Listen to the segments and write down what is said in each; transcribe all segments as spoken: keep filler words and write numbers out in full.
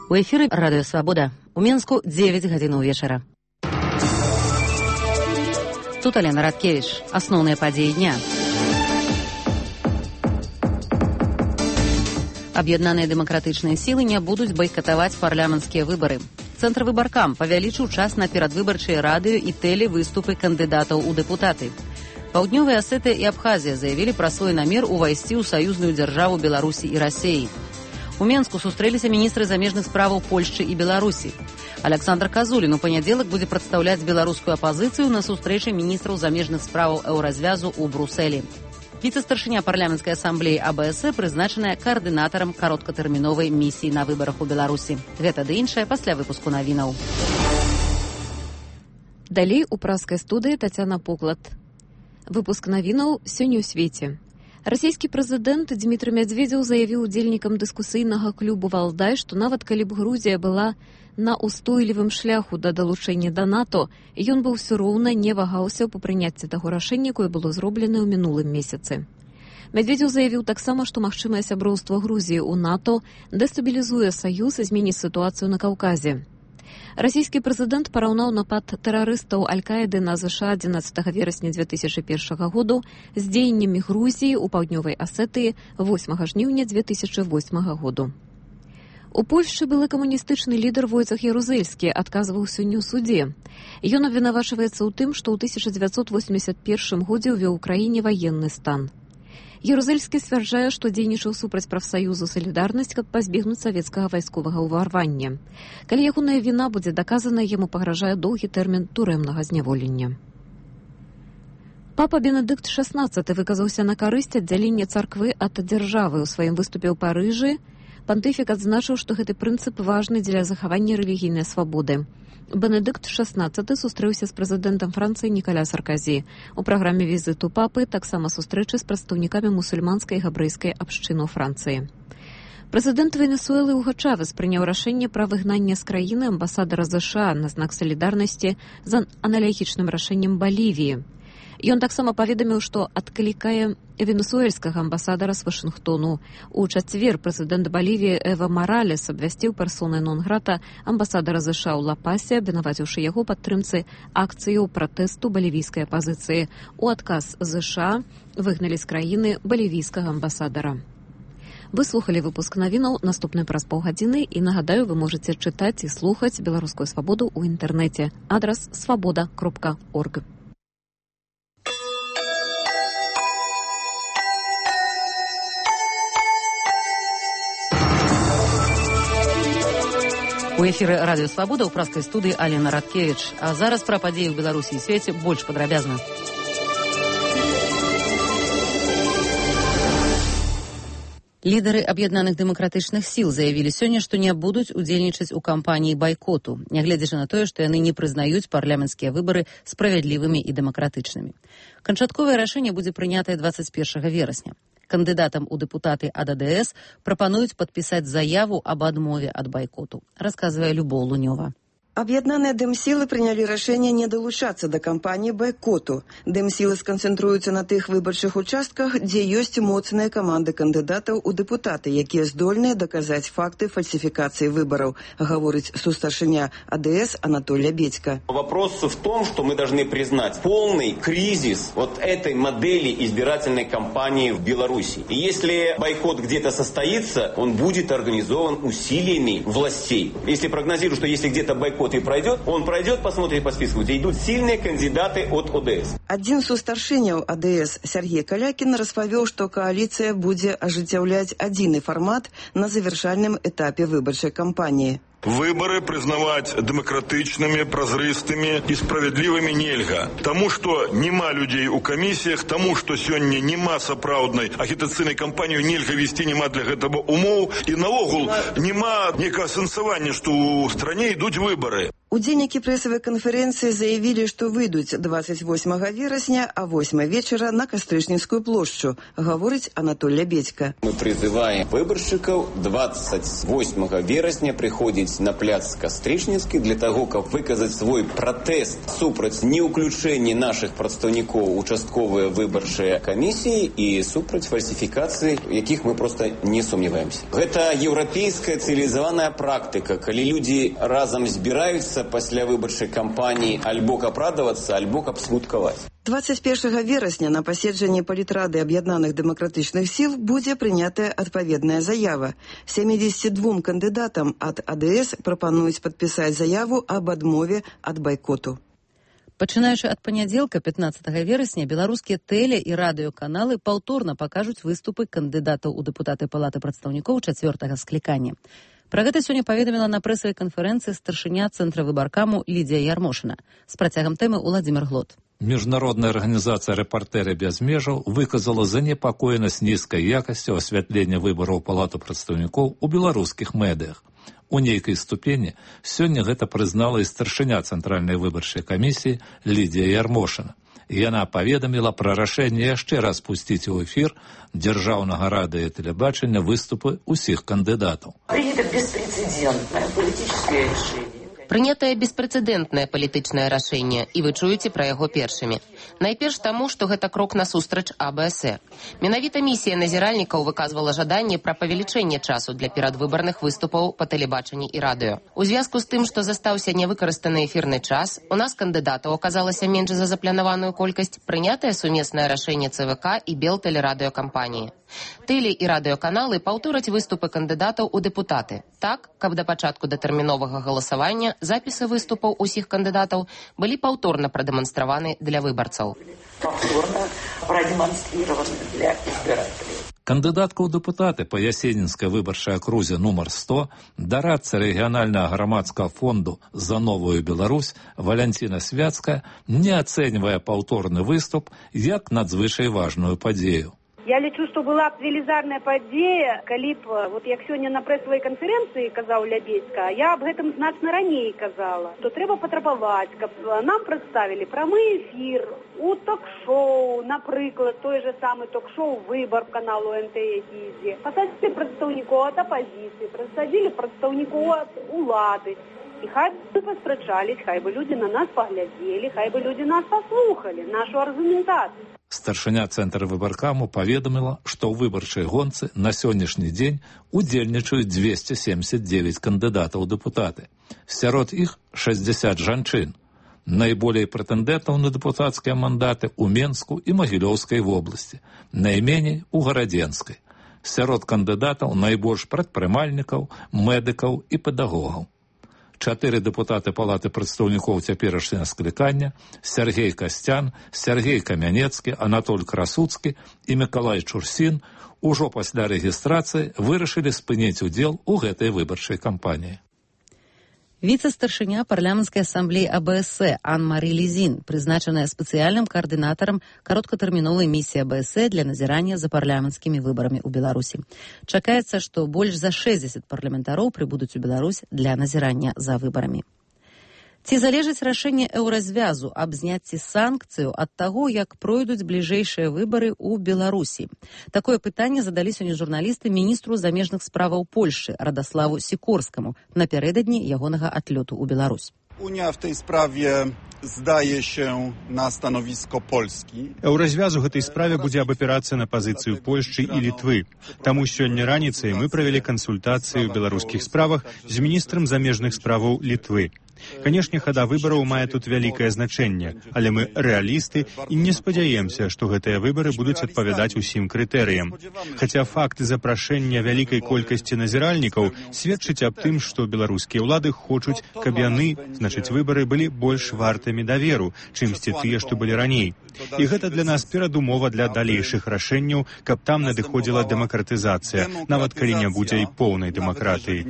У эфіры Радыё Свабода. У Мінску дзевяць гадзінаў вечара. Тут Алена Радкевич. Асноўныя падзеі дня. Аб'яднаныя дэмакратычныя сілы не будуць байкатаваць парламенцкія выбары. Цэнтр выбаркам павялічыў час на перадвыбарчыя радыё і тэлевыступы кандыдатаў у дэпутаты. Паўднёвая Асетыя і Абхазія заявілі пра свой намер увайсці ў саюзную дзяржаву Беларусі і Расеі. У Менску сустрэліся міністры замежных справаў Польшчы і Беларусі. Александр Казулін у панядзелак будзе прадстаўляць беларускую апазіцыю на сустрэчы міністраў замежных справаў еўразвязу ў Брусэлі. Віцэ-старшыня парламенцкай асамблеі А Б С прызначаная каардынатарам кароткатэрміновай місіі на выбарах у Беларусі. Гэта ды іншае пасля выпуску навінаў. Далей у праскай студыі Тацяна Поклад. Выпуск навінаў сёння ў свеце. Расійскі прэзідэнт Дмітрый Мядзведзеў заявіў удзельнікам дыскусійнага клубу «Валдай», што нават калі б Грузія была на устойлівым шляху да далучэння да НАТО, ён бы ўсё роўна не вагаўся па прыняцці таго рашэння, якое было зробленае ў мінулым месяцы. Мядзведзеў заявіў таксама, што магчымае сяброўства Грузіі ў НАТО дэстабілізуе саюз і зменіць сітуацыю на Каўказе. Расійскі прэзідэнт параўнаў напад тэрарыстаў Аль-Каіды на ЗША адзінаццатага верасня дзве тысячы першага году з дзеяннямі Грузіі ў паўднёвай Асетыі восьмага жніўня дзве тысячы восьмага году. У Польшчы былы камуністычны лідар Войцах Ярузельскі адказваў сёння ў судзе. Ён абвінавачваецца ў тым, што ў тысяча дзевяцьсот восемьдесят першым годзе ўвёў у краіне ваенны стан. Ярузельскі сцвярджае, што дзейнічаў супраць прафсаюзу «Салідарнасць», каб пазбегнуць савецкага вайсковага ўварвання. Калі ягоная віна будзе даказана, яму пагражае доўгі тэрмін турэмнага зняволення. Папа Бенедыкт шаснаццаты выказаўся на карысць аддзялення царквы ад дзяржавы. У сваім выступе ў Парыжы пантыфік адзначыў, што гэты прынцып важны для захавання рэлігійнай свабоды. Бенедыкт шаснаццаты сустрэўся з прэзідэнтам Францыі Нікаля Сарказі. У праграме візіту папы таксама сустрэчы з прадстаўнікамі мусульманскай і габрэйскай абшчыны ў Францыі. Прэзідэнт Венесуэлы Уго Чавес прыняў рашэнне пра выгнанне з краіны амбасадара ЗША на знак салідарнасці з аналогічным рашэннем Балівіі. Ён таксама паведаміў, што адклікае венесуэльскага амбасадара з Вашынгтону. У чацвер прэзідэнт Балівіі Эва Маралес абвясціў персонай нон-грата амбасадара ЗША ў Ла-Пасе, абвінаваціўшы яго падтрымцы акцыяў пратэсту балівійскай апазіцыі. У адказ ЗША выгналі з краіны балівійскага амбасадара. Вы слухалі выпуск навінаў, наступны праз паўгадзіны, і нагадаю, вы можаце чытаць і слухаць беларускую свабоду ў інтэрнэце. Адрас свабода кропка орг. У эфіры Радыё Свабода ў праскай студыі Алена Радкевич. А зараз пра падзеі ў Беларусі і свеце больш падрабязна. Лідары аб'яднаных дэмакратычных сіл заявілі сёння, што не будуць удзельнічаць у кампаніі байкоту, нягледзячы на тое, што яны не прызнаюць парламенцкія выбары справядлівымі і дэмакратычнымі. Канчатковае рашэнне будзе прынятае дваццаць першага верасня. Кандыдатам у дэпутаты ад А Дэ Эс прапануюць падпісаць заяву аб адмове ад байкоту, расказвае Любоў Лунёва. Аб'яднаныя дэмсілы прынялі рашэнне не далучацца да кампаніі байкоту. Дэмсілы сканцэнтруюцца на тых выбарчых участках, дзе ёсць моцныя каманды кандыдатаў у дэпутаты, якія здольныя даказаць факты фальсификации выборов, говорит сустаршыня А Дэ Эс Анатолий Бедько. Вопрос в том, что мы должны признать полный кризис вот этой модели избирательной кампании в Беларуси. И если бойкот где-то состоится, он будет организован усилиями властей. Если прогнозирую, что если где-то бойкот и пройдет, он пройдет, посмотрите по списку, где идут сильные кандидаты от О Дэ Эс. Один сустаршыняў А Дэ Эс Сергей Калякин распавёў, што коалиция будет ажыццяўляць адзіны формат на завершальном этапе выборчай кампании. Выборы признавать демократичными, прозрыстыми и справедливыми нельга. Тому, что нема людей у комиссиях, тому, что сегодня нема сапраўднай агітацыйнай кампанию нельга вести, нема для этого умоў, и наогул нема некого сенсования, что у стране идут выборы. Удзельнікі прэсавай канферэнцыі заявілі, што выйдуць двадцать восьмага верасня а восьмай вечара на Кастрычніцкую плошчу, гаворыць Анатоль Лябедька. Мы призываем выборщиков двадцать восьмага верасня приходить на пляц Кастрычніцкі для того, каб выказаць свой пратэст супраць неуключэння наших прадстаўнікоў участковыя выбарчыя камісіі і супраць фальсіфікацыі, якіх мы просто не сумняваемся. Гэта еўрапейская цывілізаваная практыка, калі людзі разам збіраюцца пасля выбарчай кампаніі альбо каб радавацца, альбо каб смуткаваць. двадцать першага верасня на паседжанні палітрады аб'яднаных дэмакратычных сіл будзе прынятая адпаведная заява. семьдесят двум кандыдатам ад а дэ эс прапануюць падпісаць заяву аб адмове ад байкоту. Пачынаючы ад панядзелка пятнаццатага верасня беларускія тэле- і радыёканалы паўторна пакажуць выступы кандыдатаў у дэпутаты Палаты прадстаўнікоў чацвёртага склікання. Пра гэта сёння паведаміла на прэсавай канферэнцыі старшыня Цэнтра выбаркаму Лідзія Ярмошына. З працягам тэмы Уладзімір Глот. Міжнародная арганізацыя «Рэпартэры без межаў» выказала занепакоенасць нізкай якасцю асвятлення выбараў Палаты прадстаўнікоў у беларускіх медыях. У нейкай ступені сёння гэта прызнала і старшыня Цэнтральнай выбарчай камісіі Лідзія Ярмошына. Яна паведаміла пра рашэнне яшчэ раз пусціць у эфір дзяржаўнага радыё і тэлебачання выступы ўсіх кандыдатаў. Принято беспрецедентное политическое решение. Прынятае беспрэцэдэнтнае палітычнае рашэнне, і вы чуеце пра яго першымі. Найперш таму, што гэта крок насустрач а бэ эс э. Менавіта місія назіральнікаў выказвала жаданне пра павелічэнне часу для перадвыбарных выступаў па тэлебачанні і радыё. У звязку з тым, што застаўся невыкарыстаны эфірны час, у нас кандыдатаў аказалася менш за запланаваную колькасць, прынятае сумеснае рашэнне цэ вэ ка і Белтэлерадыёкампаніі. Тэле- і радыёканалы паўтораць выступы кандыдатаў у дэпутаты. Так, каб да пачатку датэрміновага галасавання запісы выступаў усіх кандыдатаў былі паўторна прадэманстраваны для выбарцаў. Повторно продемонстрированы для избирателей. Кандыдатка ў дэпутаты па Ясенінскай выбарчай акрузе нумар сто, дарадца рэгіянальнага грамадскага фонду «За новую Беларусь» Валянціна Свяцкая не ацэньвае паўторны выступ як надзвычай важную падзею. Я лічу, што была б велізарная падзея, калі б, вот як сёння на прэсавай канферэнцыі казаў Лябедька, я аб гэтым значна раней казала, што трэба патрабаваць, каб нам прадставілі прамы эфір у ток-шоу, напрыклад, той же самы ток-шоу «Выбар» каналу эн тэ е. Пасадзілі прадстаўнікоў ад апазіцыі, пасадзілі прадстаўнікоў ад улады. І хай бы паспрачались, хай бы людзі на нас паглядзелі, хай бы людзі нас паслухалі, нашу аргументацыю. Старшыня Цэнтра выбаркаму паведаміла, што ў выбарчай гонцы на сённяшні дзень удзельнічаюць двести семьдесят девять кандыдатаў у дэпутаты. Сярод іх шэсцьдзесят жанчын. Найболей прэтэндэнтаў на дэпутацкія мандаты ў Менску і Магілёўскай вобласці, найменей у Гарадзенскай. Сярод кандыдатаў найбольш прадпрымальнікаў, медыкаў і педагогаў. Чатыры дэпутаты Палаты прадстаўнікоў цяперашняга склікання Сергей Касцян, Сергей Камянецкі, Анатоль Красуцкі і Мікалай Чурсін ужо пасля рэгістрацыі вырашылі спыніць удзел у гэтай выбарчай кампаніі. Віцэ-старшыня парламенцкай асамблеі а бэ эс э Ан-Марі Лізін, прызначаная спецыяльным каардынатарам кароткатэрміновай місіі а бэ эс э для назірання за парламенцкімі выбарамі ў Беларусі. Чакаецца, што больш за шэсцьдзесят парламентароў прыбудуць у Беларусь для назірання за выбарамі. Ці залежыць рашэнне еўразвязу аб зняцці санкцыяў ад таго, як пройдуць бліжэйшыя выбары ў Беларусі? Такое пытанне задалі сёння журналісты міністру замежных справаў Польшчы Радаславу Сікорскаму напярэдадні ягонага атлёту ў Беларусь. Unia w tej sprawie zdaje się na stanowisko Polski. Еўразвяз у гэтай справе будзе абапірацца на пазіцыю Польшчы і Літвы. Таму сёння раніцай мы правялі кансультацыі ў беларускіх справах з міністрам замежных справаў Літвы. Канешне, хада выбараў мае тут вялікае значэнне, але мы рэалісты і не спадзяемся, што гэтыя выбары будуць адпавядаць усім крытэрыям. Хаця факт запрашэння вялікай колькасці назіральнікаў сведчыць аб тым, што беларускія ўлады хочуць, каб яны, значыць, выбары былі больш вартымі даверу, чымсьці тыя, што былі раней. І гэта для нас перадумова для далейшых рашэнняў, каб там надыходзіла дэмакратызацыя, нават калі не будзе і поўнай дэмакратыі.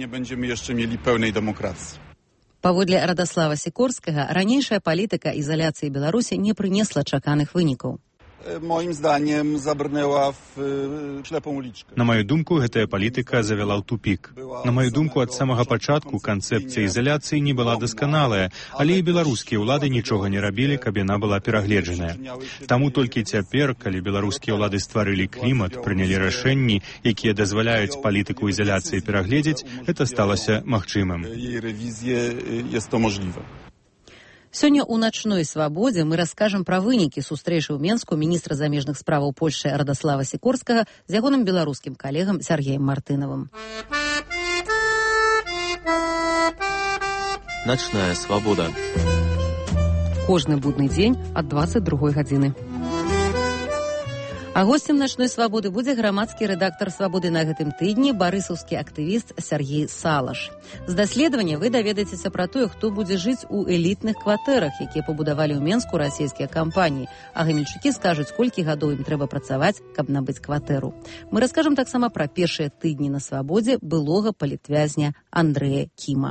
Паводле Радаслава Сікорскага, ранейшая палітыка ізаляцыі Беларусі не прынесла чаканых вынікаў. moim zdaniem zabrnęła w ślepą uliczkę. На маю думку, гэтая палітыка завяла ў тупік. На маю думку, ад самага пачатку канцэпцыя ізаляцыі не была дасканалая, але і беларускія ўлады нічога не рабілі, каб яна была перагледжаная. Таму толькі цяпер, калі беларускія ўлады стварылі клімат, прынялі рашэнні, якія дазваляюць палітыку ізаляцыі перагледзець, гэта сталася магчымым. Jej rewizję jest to możliwe. Сёння ў начной свабодзе мы раскажам пра вынікі сустрэчы ў Менску міністра замежных справаў Польшчы Радаслава Сікорскага з ягоным беларускім калегам Сяргеем Мартынавым. Начная свабода. Кожны будны дзень ад дваццаць другой гадзіны. А госцем начной свабоды будзе грамадскі рэдактар свабоды на гэтым тыдні, барысаўскі актывіст Сяргей Салаш. З даследавання вы даведаецеся пра тое, хто будзе жыць у элітных кватэрах, якія пабудавалі ў Менску расійскія кампаніі, а гамельчукі скажуць, колькі гадоў ім трэба працаваць, каб набыць кватэру. Мы раскажам таксама пра першыя тыдні на свабодзе былога палітвязня Андрэя Кіма.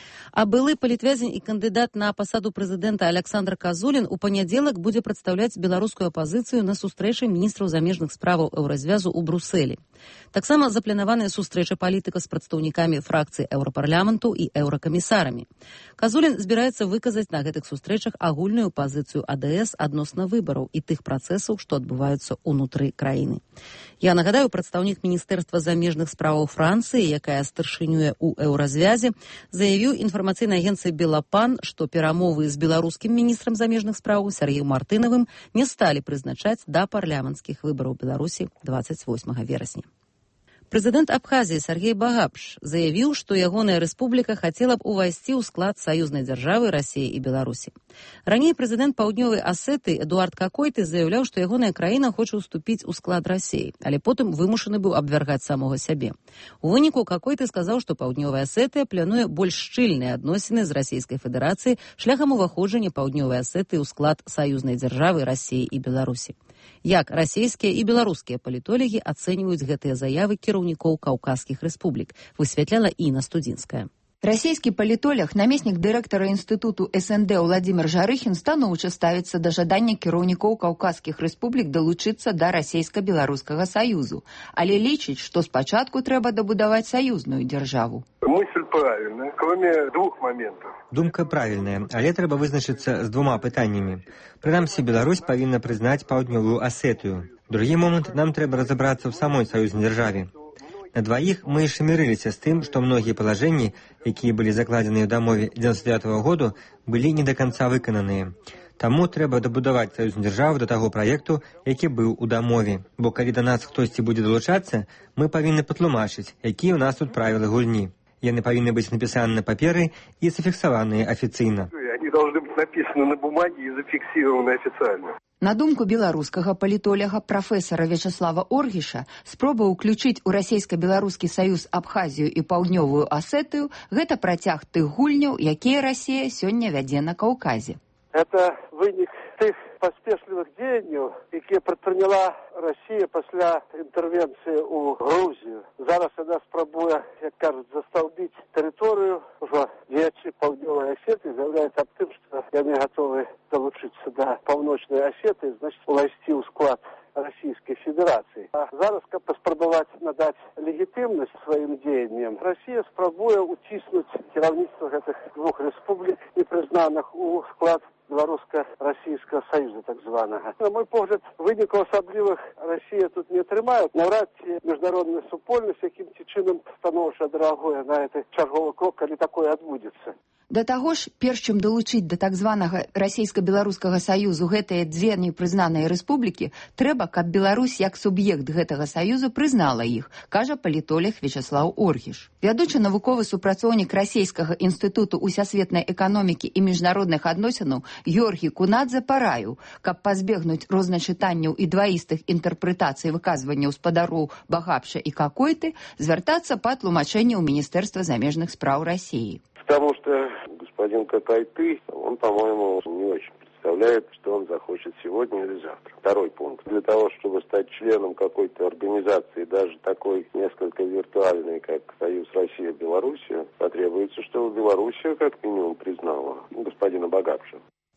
А былы палітвязень і кандыдат на пасаду прэзідэнта Аляксандр Казулін у панядзелак будзе прадстаўляць беларускую апазіцыю на сустрэчы міністраў замежных справаў Еўразвязу ў Брусэлі. Таксама запланаваная сустрэча палітыка з прадстаўнікамі фракцыі еўрапарламенту і еўракамісарамі. Казулін збіраецца выказаць на гэтых сустрэчах агульную пазіцыю АДС адносна выбараў і тых працэсаў, што адбываюцца ўнутры краіны. Я нагадаю, прадстаўнік Міністэрства замежных справаў Францыі, якая старшынюе ў Еўразвязе, заявіў інфармацыйнай агенцыі «Белапан», што перамовы з беларускім міністрам замежных справаў Сяргеем Мартынавым не сталі прызначаць да парламенцкіх выбараў Беларусі дваццаць восьмага верасня. Прэзідэнт Абхазіі Сергей Багапш заявіў, што ягоная рэспубліка хацела б увайсці ў склад саюзнай дзяржавы Расіі і Беларусі. Раней прэзідэнт Паўднёвай Асеты Эдуард Какойты заяўляў, што ягоная краіна хоча ўступіць у склад Расіі, але потым вымушаны быў абвяргаць самога сябе. У выніку Какойты сказаў, што Паўднёвая Асетыя плануе больш шчыльныя адносіны з Расійскай Федэрацыяй шляхам уваходжання Паўднёвай Асеты ў склад саюзнай дзяржавы Расіі і Беларусі. Як расійскія і беларускія палітолагі ацэньваюць гэтыя заявы кіраўнікоў каўказскіх рэспублік, высветляла Інна Студзінская. Расійскі палітолог, намеснік дырэктара інстытуту эс эн дэ Владзімір Жарыхін станоўча ставіцца да жадання кіраўнікоў каўказскіх рэспублік далучыцца да расійска-беларускага саюзу, але лічыць, што спачатку трэба дабудаваць саюзную дзяржаву. Мысль правильная, кроме двух моментов. Думка правильная, але трэба вызначыцца з двума пытаннямі. Прынамсі, Беларусь павінна прызнаць Паўднёвую Асетыю. Другі момант, нам трэба разабрацца ў самой саюзнай дзяржаве. На дваіх мы яшчэ мірыліся з тым, што многія палажэнні, якія былі закладзеныя ў дамове дзевяносто девятого году, былі не да канца выкананыя. Таму трэба дабудаваць саюзную дзяржаву да таго праекту, які быў у дамове. Бо калі да нас хтосьці будзе далучацца, мы павінны патлумачыць, якія ў нас тут правілы гульні. Яны павінны быць напісаны на паперы і зафіксаваныя афіцыйна. Они должны быть написаны на бумаге и зафиксированы официально. На думку беларускага палітоляга прафесара Вячаслава Оргіша, спроба ўключыць у расійска-беларускі саюз Абхазію і Паўднёвую Асетыю – гэта працяг тых гульняў, якія Расія сёння вядзе на Каўказе. Это вынік тых паспешлівых дзеянняў, якія прадпрыняла Расія пасля інтэрвенцыі ў Грузію. Зараз яна спрабуе, як кажуць, застаўбіць тэрыторыю. Ужо дзеячы Паўднёвай Асеты заяўляюць аб тым, што яны гатовы далучыцца да Паўночнай Асеты, значыць, увайсці ў склад Расійскай Федэрацыі. А зараз, каб паспрабаваць надаць легітымнасць сваім дзеянням, Расія спрабуе уціснуць кіраўніцтва гэтых двух рэспублік, непрызнаных у склад беларуска-расійскага саюза, так званага. На мой погляд, вынікаў асаблівых Расія тут не атрымае. Наўрад ці міжнародная супольнасць якім-ці чынам станоўча адрэагуе на гэты чарговы крок, калі такое адбудзецца. Да таго ж, перш чым далучыць да так званага расійска-беларускага саюзу гэтыя дзве непрызнаныя рэспублікі, трэба, каб Беларусь як суб'ект гэтага саюзу прызнала іх, кажа палітолог Вячаслаў Оргіш. Вядучы навуковы супрацоўнік Расійскага інстытуту усесветнай эканомікі і міжнародных адносінаў Георгій Кунадзе параіў, каб пазбегнуць розначытанняў і дваістых інтэрпрэтацый выказванняў спадароў Багапша і Какойты, звяртацца па тлумачэнне ў Міністэрства замежных спраў Расіі. Потому что господин Какойты, он, по-моему, не очень представляет, что он захочет сегодня или завтра. Второй пункт. Для того, чтобы стать членом какой-то организации, даже такой несколько виртуальной, как Союз Россия-Белоруссия, потребуется, чтобы Белоруссия как минимум признала господина Багапша.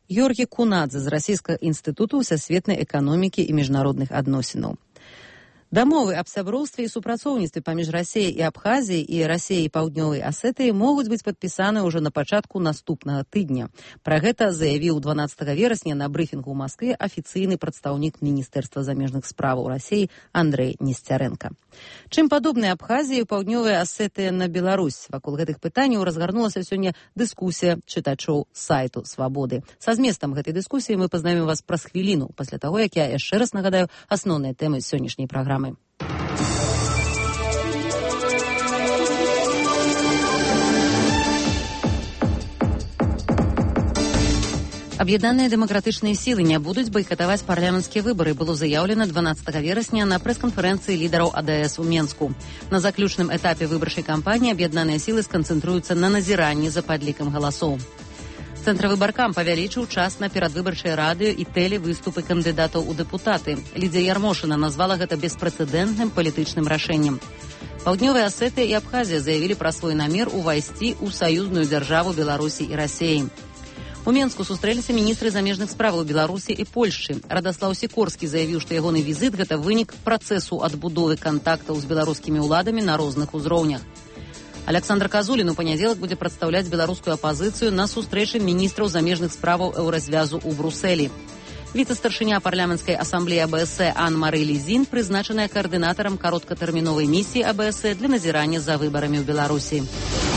Георгий Кунадзе з расійскага інстытуту сусветнай эканомікі і міжнародных адносінаў. Дамовы аб сяброўстве і супрацоўніцтве паміж Расіяй і Абхазіяй і Расіяй і Паўднёвай Асетыяй могуць быць падпісаны ўжо на пачатку наступнага тыдня. Пра гэта заявіў дванаццатага верасня на брыфінгу ў Маскве афіцыйны прадстаўнік Міністэрства замежных справаў Расіі Андрэй Несцярэнка. Чым падобны Абхазія і Паўднёвая Асетыя на Беларусь? Вакол гэтых пытанняў разгарнулася сёння дыскусія чытачоў сайту Свабоды. Са зместам гэтай дыскусіі мы пазнаёмім вас праз хвіліну, пасля таго, як я яшчэ раз нагадаю асноўныя тэмы сённяшняй праграмы. Аб'яднаныя дэмакратычныя сілы не будуць байкатаваць парламенцкія выбары, было заяўлена дванаццатага верасня на прэс-канферэнцыі лідараў АДС у Менску. На заключным этапе выбарчай кампаніі аб'яднаныя сілы сканцэнтруюцца на назіранні за падлікам галасоў. Цэнтравыбаркам павялічыў час на перадвыбарчыя радыё і тэлевыступы кандыдатаў у дэпутаты. Лідзія Ярмошына назвала гэта беспрэцэдэнтным палітычным рашэннем. Паўднёвая Асетыя і Абхазія заявілі пра свой намер увайсці ў саюзную дзяржаву Беларусі і Расіі. У Менску сустрэліся міністры замежных справаў Беларусі і Польшчы. Радаслаў Сікорскі заявіў, што ягоны візіт гэта вынік працэсу адбудовы кантактаў з беларускімі ўладамі на розных узроўнях. Александр Казулін у панядзелак будзе прадстаўляць беларускую апазіцыю на сустрэчы міністраў замежных справаў Еўразвязу ў Брусэлі. Віцэ-старшыня парламенцкай асамблеі АБС Ан-Мары Лізін прызначаная каардынатарам кароткатэрміновай місіі АБС для назірання за выбарамі ў Беларусі.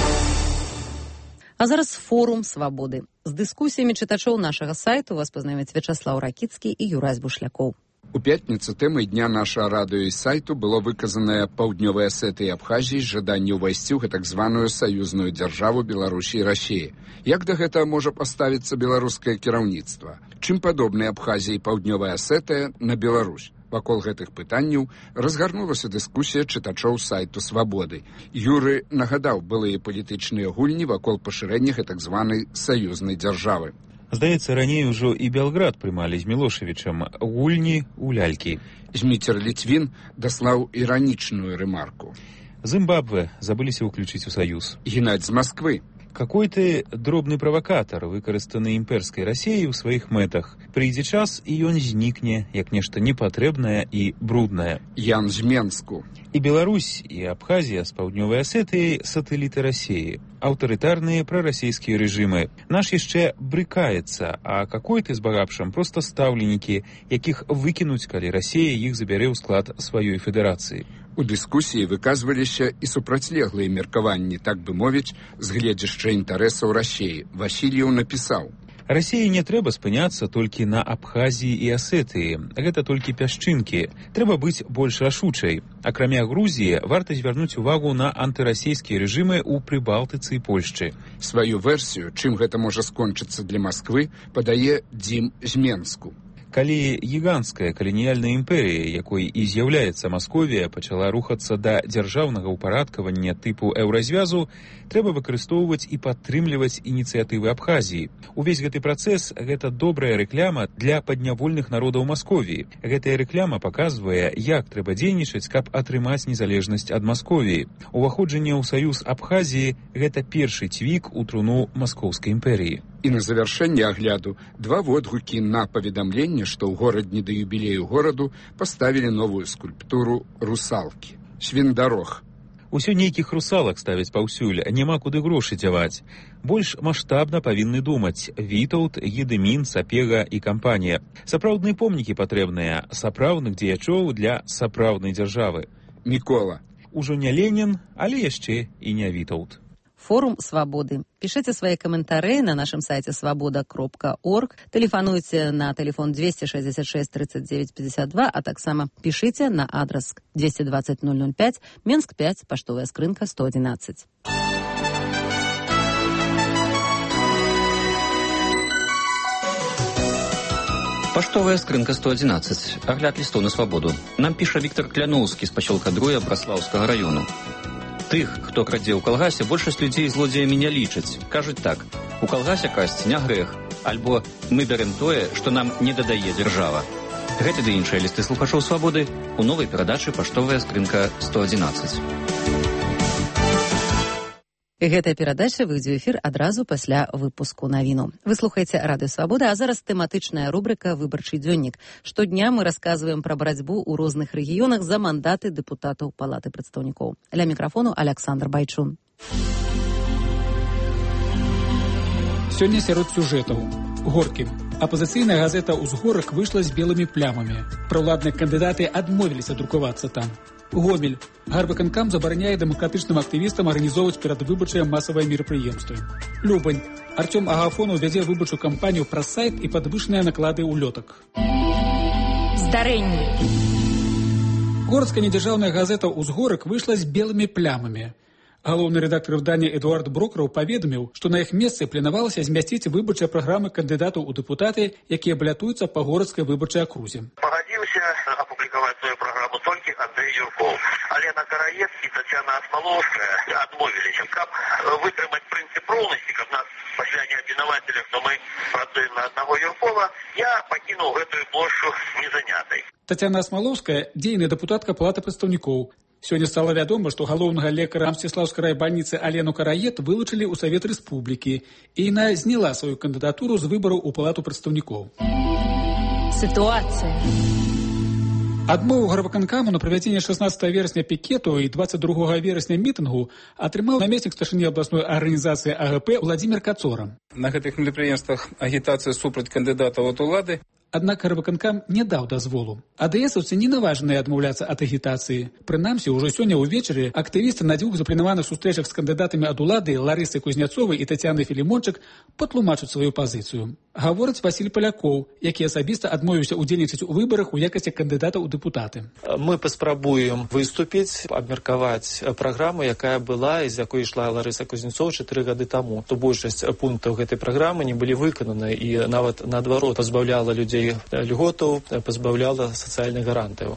А зараз форум Свабоды. З дыскусіямі чытачоў нашага сайту вас пазнаёмяць Вячаслаў Ракіцкі і Юрась Бушлякоў. У пятніцу тэмай дня нашага радыё і сайту было выказанае Паўднёвай Асетыі і Абхазіі жаданне ўвайсці ў так званую саюзную дзяржаву Беларусі і Расіі. Як да гэтага можа паставіцца беларускае кіраўніцтва? Чым падобны Абхазія і Паўднёвая Асетыя на Беларусь? Вакол гэтых пытанняў разгарнулася дыскусія чытачоў сайту Свабоды. Юры нагадаў былыя палітычныя гульні вакол пашырэння так званай саюзнай дзяржавы. Здаецца, раней ужо і Белград прымалі з Мілошевічам гульні ў лялькі. Зміцер Літвін даслаў іранічную рэмарку. Зімбабве забыліся ўключыць у саюз. Геннадзь з Масквы. Какой ты дробны правакатар, выкарыстаны імперскай Расіяй у сваіх мэтах. Прыйдзе час, і ён знікне, як нешта непатрэбнае і бруднае. Ян з Менску. І Беларусь, і Абхазія з Паўднёвай Асетыяй сатэліты Расіі. Аўтарытарныя прарасійскія рэжымы. Наш яшчэ брыкаецца, а какой ты з багапшам проста стаўленікі, якіх выкінуць, калі Расія іх забярэ ў склад сваёй федэрацыі. У дыскусіі выказваліся і супрацьлеглыя меркаванні, так бы мовіць, з гледзяшча інтарэсаў Расіі. Васільеў напісаў: Расіі не трэба спыняцца толькі на Абхазіі і Асетыі. Гэта толькі пясчынкі. Трэба быць больш рашучай. Акрамя Грузіі, варта звярнуць увагу на антырасійскія рэжымы ў Прыбалтыцы і Польшчы. Сваю версію, чым гэта можа скончыцца для Масквы, падае Дзім з Менску. Калі гіганцкая каланіяльная імперія, якой і з'яўляецца Масковія, пачала рухацца да дзяржаўнага ўпарадкавання тыпу Еўразвязу, трэба выкарыстоўваць і падтрымліваць ініцыятывы Абхазіі. Увесь гэты працэс – гэта добрая рэкляма для паднявольных народаў Масковіі. Гэтая рэкляма паказвае, як трэба дзейнічаць, каб атрымаць незалежнасць ад Масковіі. Уваходжанне ў саюз Абхазіі – гэта першы цвік у труну Маскоўскай імперіі. І на завяршэнне агляду два водгукі на паведамленне, што ў горадні да юбілею гораду паставілі новую скульптуру русалкі. Свіндарог. Усё нейкіх русалак ставяць паўсюль, няма куды грошы дзяваць. Больш маштабна павінны думаць Вітаўт, Гедымін, Сапега і кампанія. Сапраўдныя помнікі патрэбныя, сапраўдных дзеячоў для сапраўднай дзяржавы. Мікола. Ужо не Ленін, але яшчэ і не Вітаўт. Форум Свабоды. Пішыце свае каментары на нашым сайце свабода кропка орг, тэлефануйце на тэлефон двести шестьдесят шесть тридцать девять пятьдесят два, а таксама пішыце на адрас двести двадцать ноль ноль пять, Менск пять, паштовая скрынка сто одиннадцать. Паштовая скрынка сто одиннадцать. Агляд лістоў на свабоду. Нам піша Віктор Кляноўскі з пасёлка Друя Браслаўскага раёну. Тых, хто крадзе ў калгасе, большасць людзей злодзеямі не лічаць. Кажуць так: у калгасе красці не грэх, альбо мы бярем тое, што нам не дадае дзяржава. Гэты ды іншыя лісты слухачоў свабоды у новай перадачы «Паштовая скрынка сто одиннадцать». Гэтая перадача выйдзе ў эфір адразу пасля выпуску навіну. Вы слухаеце Радыё Свабода, а зараз тэматычная рубрика «Выбарчы дзённік». Штодня мы расказваем пра барацьбу ў розных рэгіёнах за мандаты дэпутатаў Палаты прадстаўнікоў. Ля мікрафону Александр Байчун. Сёння сярод сюжэтаў. Горкі. Апазіцыйная газета «Узгорак» выйшла з белымі плямамі. Праўладныя кандыдаты адмовіліся друкавацца там. Гомель. Гарвыканкам забараняе дэмакратычным актывістам арганізоўваць перадвыбарчыя масавыя мерапрыемствы. Любань. Артём Агафонаў вядзе выбарчую кампанію праз сайт і падвышаныя наклады ўлётак. Здарэнне. Городская недзяржаўная газета «Узгорак» выйшла з белымі плямамі. Галоўны рэдактор выдання Эдуард Брокраў паведаміў, што на іх месцы планавалася змясціць выбарчыя праграмы кандыдатаў у дэпутаты, якія балятуюцца па городскай выбарчай акрузе. Пагадзіўся апублікаваць сваю праграму толькі Андрэй Юркоў. Алена Караец і Тацяна Асмалоўская адмовіліся, каб вытрымаць прынцып роўнасці, каб нас пасля не абвінавацілі, што мы працуем на аднаго Юркова, я пакінуў гэтую плошчу незанятай. Тацяна Асмалоўская дзейная дэпутатка Палаты прадстаўнікоў. Сёння стала вядома, што галоўнага лекара Мсціслаўскай райбальніцы Алену Карает вылучылі ў Савет Рэспублікі, і яна зняла сваю кандыдатуру з выбараў у Палату прадстаўнікоў. Сітуацыя. Адмову гарвыканкаму на правядзенне шаснаццатага верасня пікету і дваццаць другога верасня мітынгу атрымаў намеснік старшыні абласной арганізацыі А Г П Владзімір Кацора. На гэтых мерапрыемствах агітацыя супраць кандыдатаў ад улады. Аднак гарвыканкам не даў дазволу. АДСаўцы не наважаныя адмаўляцца ад агітацыі. Прынамсі, ўжо сёння ўвечары актывісты на дзвюх запланаваных сустрэчах з кандыдатамі ад улады Ларысай Кузняцовай і Тацянай Філімончык патлумачаць сваю пазіцыю. Гаворыць Васіль Палякоў, які асабіста адмовіўся ўдзельнічаць у выбарах у якасці кандыдата ў дэпутаты. Мы паспрабуем выступіць, абмеркаваць праграму, якая была і з якой ішла Ларыса Кузняцова чатыры гады таму. То большасць пунктаў гэтай праграмы не былі выкананы і нават наадварот пазбаўляла людзей льготаў, пазбаўляла сацыяльных гарантыяў.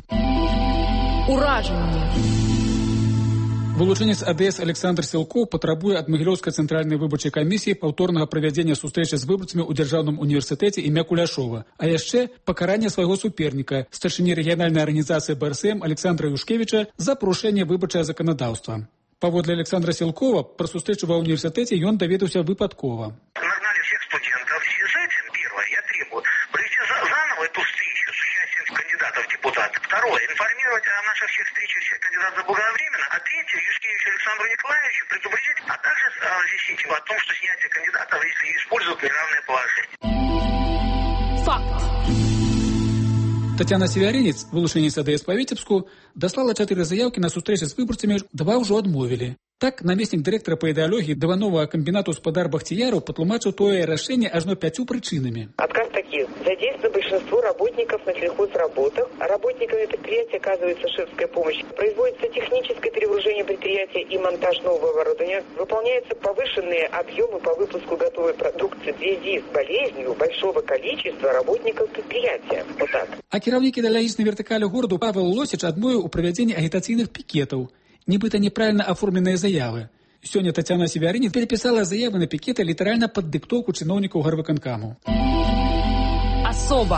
Уражанне. Вылучэнец А Д С Александр Сілкоў патрабуе ад Магілёўскай цэнтральнай выбарчай камісіі паўторнага правядзення сустрэчы з выбарцамі ў дзяржаўным універсітэце імя Куляшова, а яшчэ пакарання свайго суперніка, старшыні рэгіянальнай арганізацыі Б Р С М Александра Юшкевіча за парушэнне выбарчае заканадаўства. Паводле Александра Сілкова, пра сустрэчу ва універсітэце ён даведаўся выпадкова. Нагнали всех студентов съезжать. Первое, я требую провести заново эту встречу с участием кандидатов в депутаты. Второе, информировать о наших всех встречах всех кандидатов заблаговременно. А третье, Юшкевичу Александру Николаевичу предупредить, а также известить его о том, что снятие кандидатов, если используют неравное положение. Факт. Тацяна Севяринец, вылучэнец А Д С па Віцебску, даслала чатыры заяўкі на сустрэчы з выбарцамі, два ўжо адмовілі. Так, намеснік дырэктара па ідэалогіі Давановага камбінату «Спадар Бахтияров» патлумачыў тое рашэнне ажно пятью причинами. Отказ таких. Задействовано большинство работников на сельхозработах. Работниками предприятия оказывается шефская помощь. Производится техническое перевооружение предприятия и монтаж нового оборудования. Выполняются повышенные объемы по выпуску готовой продукции в связи с болезнью большого количества работников предприятия. Вот так. А кіраўнік ідэалагічнай вертыкалі гораду Павел Лосіч адмовіў у правядзенні агітацыйных пікетаў. Нібыта неправильно оформленные заявы. Сёння Тацяна Севяринец переписала заявы на пикеты літаральна под диктовку чиновников гарвыканкаму. Особо.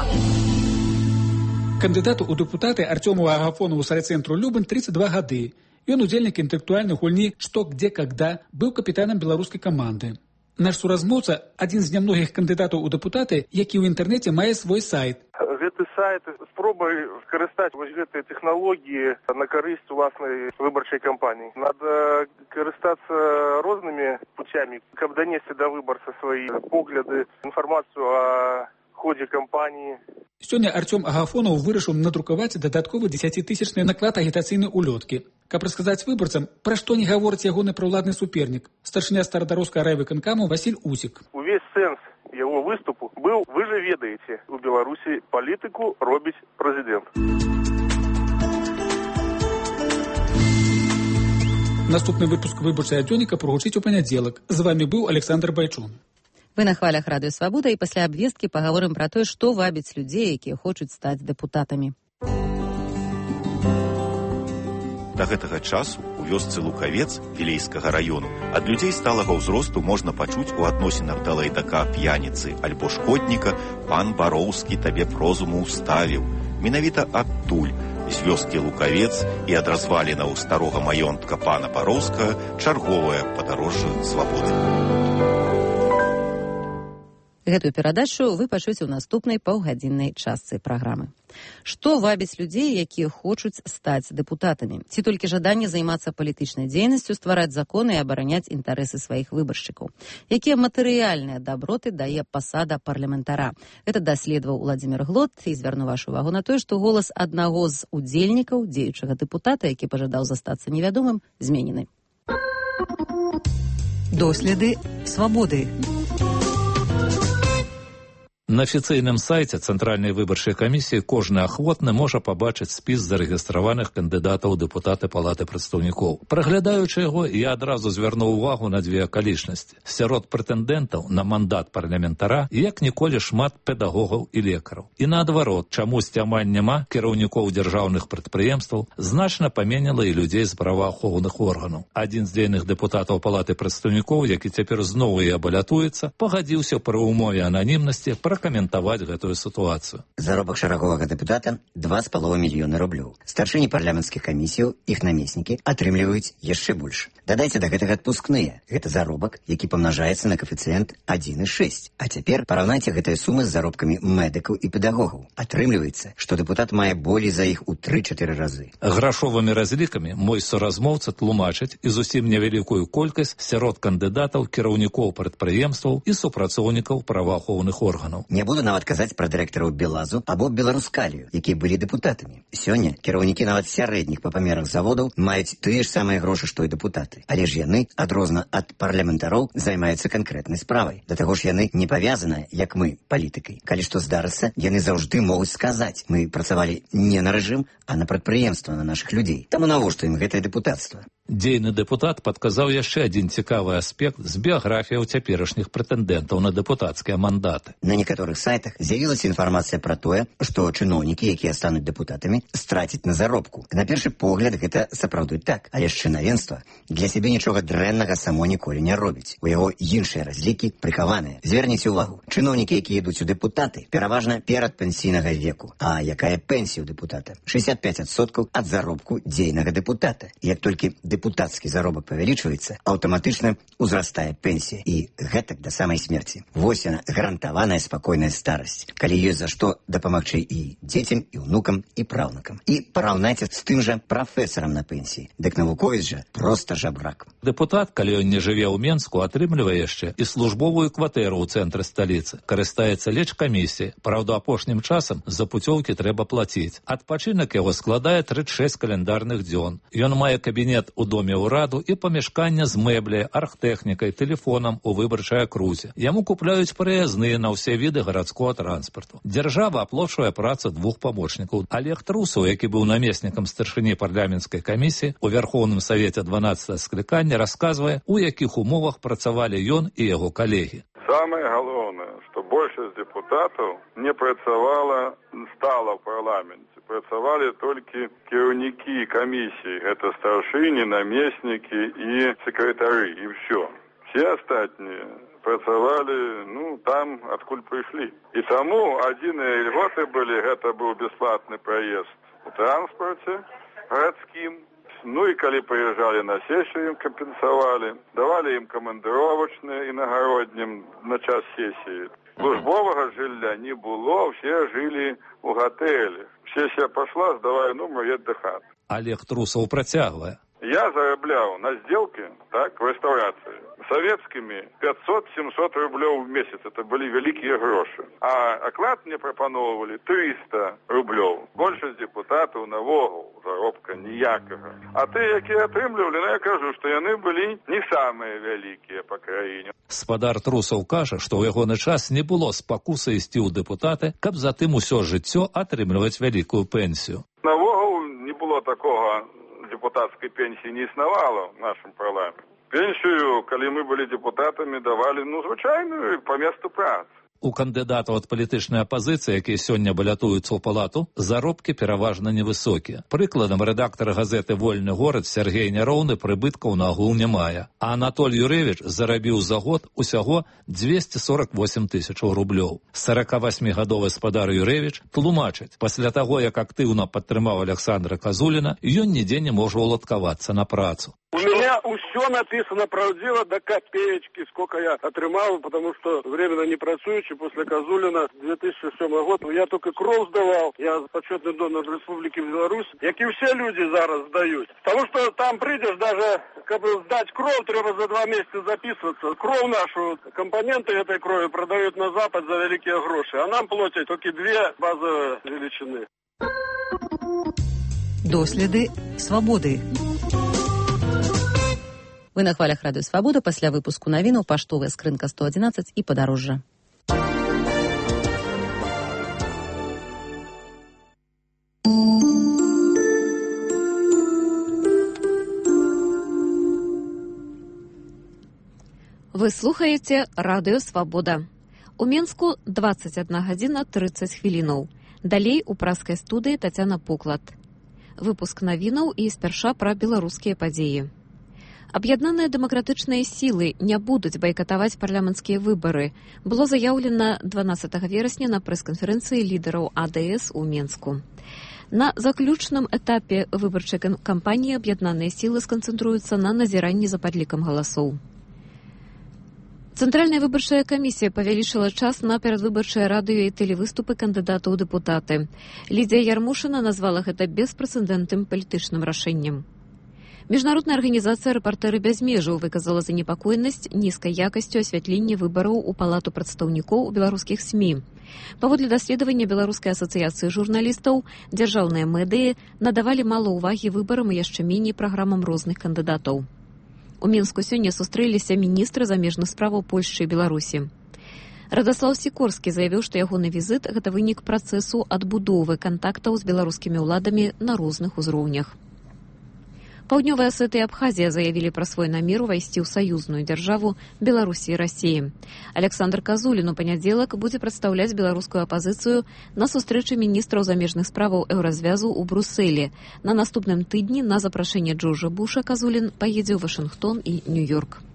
Кандидату у депутаты Артему Агафонову с райцентру Любань тридцать два гады. Ён удзельнік інтэлектуальнай гульні «Што, где, когда» быў капітанам беларускай каманды. Наш суразмоўца – адзін з нямногіх кандыдатаў у дэпутаты, які ў інтэрнэце мае свой сайт. Гэты сайт спробай скарыстаць вось гэтыя тэхналогіі на карысць уласнай выбарчай кампаніі. Надо карыстацца рознымі путямі, каб данесці да выбарца свае погляды, інфармацыю о ходзе кампаніі. Сёння Артём Агафонаў вырашыў надрукаваць дадатковы дзесяцітысячны наклад агітацыйнай улёткі. Каб расказаць выбарцам, пра што не гаворыць ягоны праўладны супернік, старшыня Старадарожскага райвыканкаму Васіль Усік. Увесь сэнс яго выступу быў, вы же ведаеце, у Беларусі палітыку робіць прэзідэнт. Наступны выпуск выбарчага дзённіка прагучыць у панядзелак. З вамі быў Александр Байчун. Вы на хвалях Радыё Свабода, і пасля абвесткі пагаворым пра тое, што вабіць людзей, якія хочуць стаць дэпутатамі. Да гэтага часу у вёсцы Лукавец Вілейскага раёну ад людзей сталага ўзросту можна пачуць у адносінах да лайдака п'яніцы альбо шкодніка «Пан Бароўскі табе б розуму ўставіў». Менавіта адтуль З вёскі Лукавец і ад развалінаў старога маёнтка пана Бароўскага чарговае падарожжа свабоды. Гэтую перадачу вы пачуеце ў наступнай паўгадзіннай частцы праграмы. Што вабіць людзей, якія хочуць стаць дэпутатамі? Ці толькі жаданне займацца палітычнай дзейнасцю, ствараць законы і абараняць інтарэсы сваіх выбаршчыкаў? Якія матэрыяльныя даброты дае пасада парламентара? Гэта даследаваў Уладзімір Глот, і звярну вашу увагу на тое, што голас аднаго з удзельнікаў дзеючага дэпутата, які пажадаў застацца невядомым, зменены. Доследы свабоды. На афіцыйным сайце Цэнтральнай выбарчай камісіі кожны ахвотны можа пабачыць спіс зарэгістраваных кандыдатаў у дэпутаты Палаты прадстаўнікоў. Праглядаючы яго, я адразу звярнуў увагу на дзве акалічнасці. Сярод прэтэндэнтаў на мандат парламентара як ніколі шмат педагогаў і лекараў. І наадварот, чамусьці амаль няма кіраўнікоў дзяржаўных прадпрыемстваў, значна паменяла і людзей з праваахоўных органаў. Адзін з дзейных дэпутатаў Палаты прадстаўнікоў, які цяпер зноў і абалятуецца, пагадзіўся пры ўмове ананімнасці пракаментаваць гэтую сітуацыю. Заробак шараговага дэпутата два з паловай мільёна рублёў. Старшыні парламенцкіх камісіяў, іх намеснікі атрымліваюць яшчэ больш. Дадайце да гэтага адпускныя. Гэта заробак, які памнажаецца на каэфіцыент адзін і шэсць. А цяпер параўнайце гэтыя сумы з заробкамі медыкаў і педагогаў. Атрымліваецца, што дэпутат мае болей за іх у тры-чатыры разы. Грашовымі разлікамі мой суразмоўца тлумачыць і зусім невялікую колькасць сярод кандыдатаў кіраўнікоў прадпрыемстваў і супрацоўнікаў праваахоўных органаў. Не буду нават казаць пра дырэктараў Белазу або Беларускалію, якія былі дэпутатамі. Сёння кіраўнікі нават сярэдніх па памерах заводаў маюць тыя ж самыя грошы, што і дэпутаты. Але ж яны, адрозна ад парламентароў, займаюцца канкрэтнай справай. Да таго ж яны не павязаныя, як мы, палітыкай. Калі што здарыцца, яны заўжды могуць сказаць: мы працавалі не на рэжым, а на прадпрыемства, на нашых людзей. Таму навошта ім гэтае дэпутацтва? Дзейны дэпутат падказаў яшчэ адзін цікавы аспект з біяграфіяў цяперашніх прэтэндэнтаў на дэпутацкія мандаты. На некаторых сайтах з'явілася інфармацыя пра тое, што чыноўнікі, якія стануць дэпутатамі, страцяць на заробку. На першы погляд гэта сапраўды так, але ж чынавенства для сябе нічога дрэннага само ніколі не робіць. У яго іншыя разлікі прыхаваныя. Зверніце ўвагу, чыноўнікі, якія ідуць у дэпутаты, пераважна перад пенсійнага веку. А якая пенсія ў дэпутата? шэсцьдзясят пяць адсоткаў ад заробку дзейнага дэпутата. Як толькі дэпутацкі заробак павялічваецца, аўтаматычна ўзрастае пенсія. І гэтак да самай смерці. Вось яна, гарантаваная спакойная старасць, калі ёсць за што дапамагчы і дзецям, і ўнукам, і праўнукам. І параўнайце з тым жа прафесарам на пенсіі. Дык навуковец жа проста жабрак. Дэпутат, калі ён не жыве ў Менску, атрымлівае яшчэ і службовую кватэру ў цэнтры сталіцы. Карыстаецца лечкамісіяй. Праўда, апошнім часам за пуцёўкі трэба плаціць. Адпачынак яго складае трыццаць шэсць каляндарных дзён. Ён мае кабінет у доме ўраду і памяшкання з мэбляй, архтэхнікай, тэлефонам у выбарчай акрузе. Яму купляюць праязныя на ўсе віды гарадскога транспарту. Дзяржава аплачвае працу двух памочнікаў. Олег Трусаў, які быў намеснікам старшыні парламенцкай камісіі у Вярхоўным Савеце дванаццатага склікання, расказвае, у якіх умовах працавалі ён і яго калегі. Самае галоўнае, што большасць дэпутатаў не працавала стала ў парламенце. Працавалі толькі кіраўнікі камісіі. Гэта старшыні, намеснікі і сакратары, і ўсё. Все астатнія працавалі, ну, там, адкуль прыйшлі. І таму адзіныя льготы былі, гэта быў бясплатны праезд у транспарце гарадскім. Ну і калі прыязджалі на сесію, ім кампенсавалі, давалі ім камандыровачныя інагороднім на час сесіі. Службовага жылля не было, все жылі ў гатэлі. Сесія пашла, здавай нумар, едь да хаты. Олег Трусаў працягвае. Я зарабляў на сделке, так, в реставрации, советскими пятьсот-семьсот рублёў в месяц. Это были великие гроши. А оклад мне пропановывали триста рублёў. Большасць депутатаў навогул заробка ніякага. А ты, якія атрымлівалі, ну я кажу, што яны былі не самыя вялікія па краіне. Спадар Трусаў кажа, што ў ягоны час не было спакусы ісці ў дэпутаты, каб затым усё жыццё атрымліваць вялікую пенсію. Навогул не было такога депутатской пенсии не існавала в нашем парламенте. Пенсию, калі мы были депутатами, давали, ну, звычайную по месту працы. У кандыдатаў ад палітычнай апазіцыі, якія сёння балятуюцца ў палату, заробкі пераважна невысокія. Прыкладам, рэдактар газеты «Вольны горад» Сергей Няроўны прыбыткаў нагул не мае, а Анатоль Юрэвіч зарабіў за год усяго дзвесце сорак восем тысячаў рублёў. сорокавасьмігадовы спадар Юрэвіч тлумачыць, пасля таго, як актыўна падтрымаў Александра Казуліна, ён нідзе не можа уладкавацца на працу. У меня все написано правдиво до копеечки, сколько я отрымал, потому что временно не працуючи после Казулина две тысячи седьмого года. Я только кровь сдавал, я почетный донор Республики Беларусь, як и все люди зараз сдают. Потому что там придешь, даже как бы сдать кровь, треба за два месяца записываться. Кровь нашу, компоненты этой крови продают на Запад за великие гроши, а нам платят только две базовые величины. Доследы свабоды. Вы на хвалях Радыё Свабода, пасля выпуску навінаў, паштовая скрынка сто адзінаццаць і падарожжа. Вы слухаеце Радыё Свабода. У Менску дваццаць адна гадзіна трыццаць хвілінаў. Далей у праскай студыі Тацяна Поклад. Выпуск навінаў і спярша пра беларускія падзеі. Аб'яднаныя дэмакратычныя сілы не будуць байкатаваць парламенцкія выбары. Было заяўлена дванаццатага верасня на прэс-канферэнцыі лідараў А Д С у Менску. На заключным этапе выбарчай кампаніі аб'яднаныя сілы сканцэнтруюцца на назіранні за падлікам галасоў. Цэнтральная выбарчая камісія павялічыла час на перадвыбарчыя радыё і тэлевыступы кандыдатаў у дэпутаты. Лідзія Ярмушына назвала гэта беспрэцэдэнтным палітычным рашэннем. Міжнародная арганізацыя «Рэпартэры без межаў» выказала занепакоенасць нізкай якасцю асвятлення выбараў у палату прадстаўнікоў у беларускіх СМІ. Паводле даследавання Беларускай асацыяцыі журналістаў, дзяржаўныя медыі надавалі мала ўвагі выбарам і яшчэ меней праграмам розных кандыдатаў. У Мінску сёння сустрэліся міністры замежных справаў Польшчы і Беларусі. Радаслаў Сікорскі заявіў, што ягоны візіт – гэта вынік працэсу адбудовы кантактаў з беларускімі ўладамі на розных узроўнях. Паўднёвая Асетыя і Абхазія заявілі пра свой намер увайсці ў саюзную дзяржаву Беларусі і Расіі. Александр Казулін у панядзелак будзе прадстаўляць беларускую апазіцыю на сустрэчы міністраў замежных справаў Еўразвязу ў Брусэлі. На наступным тыдні на запрашэнне Джорджа Буша Казулін паедзе ў Вашынгтон і Нью-Йорк.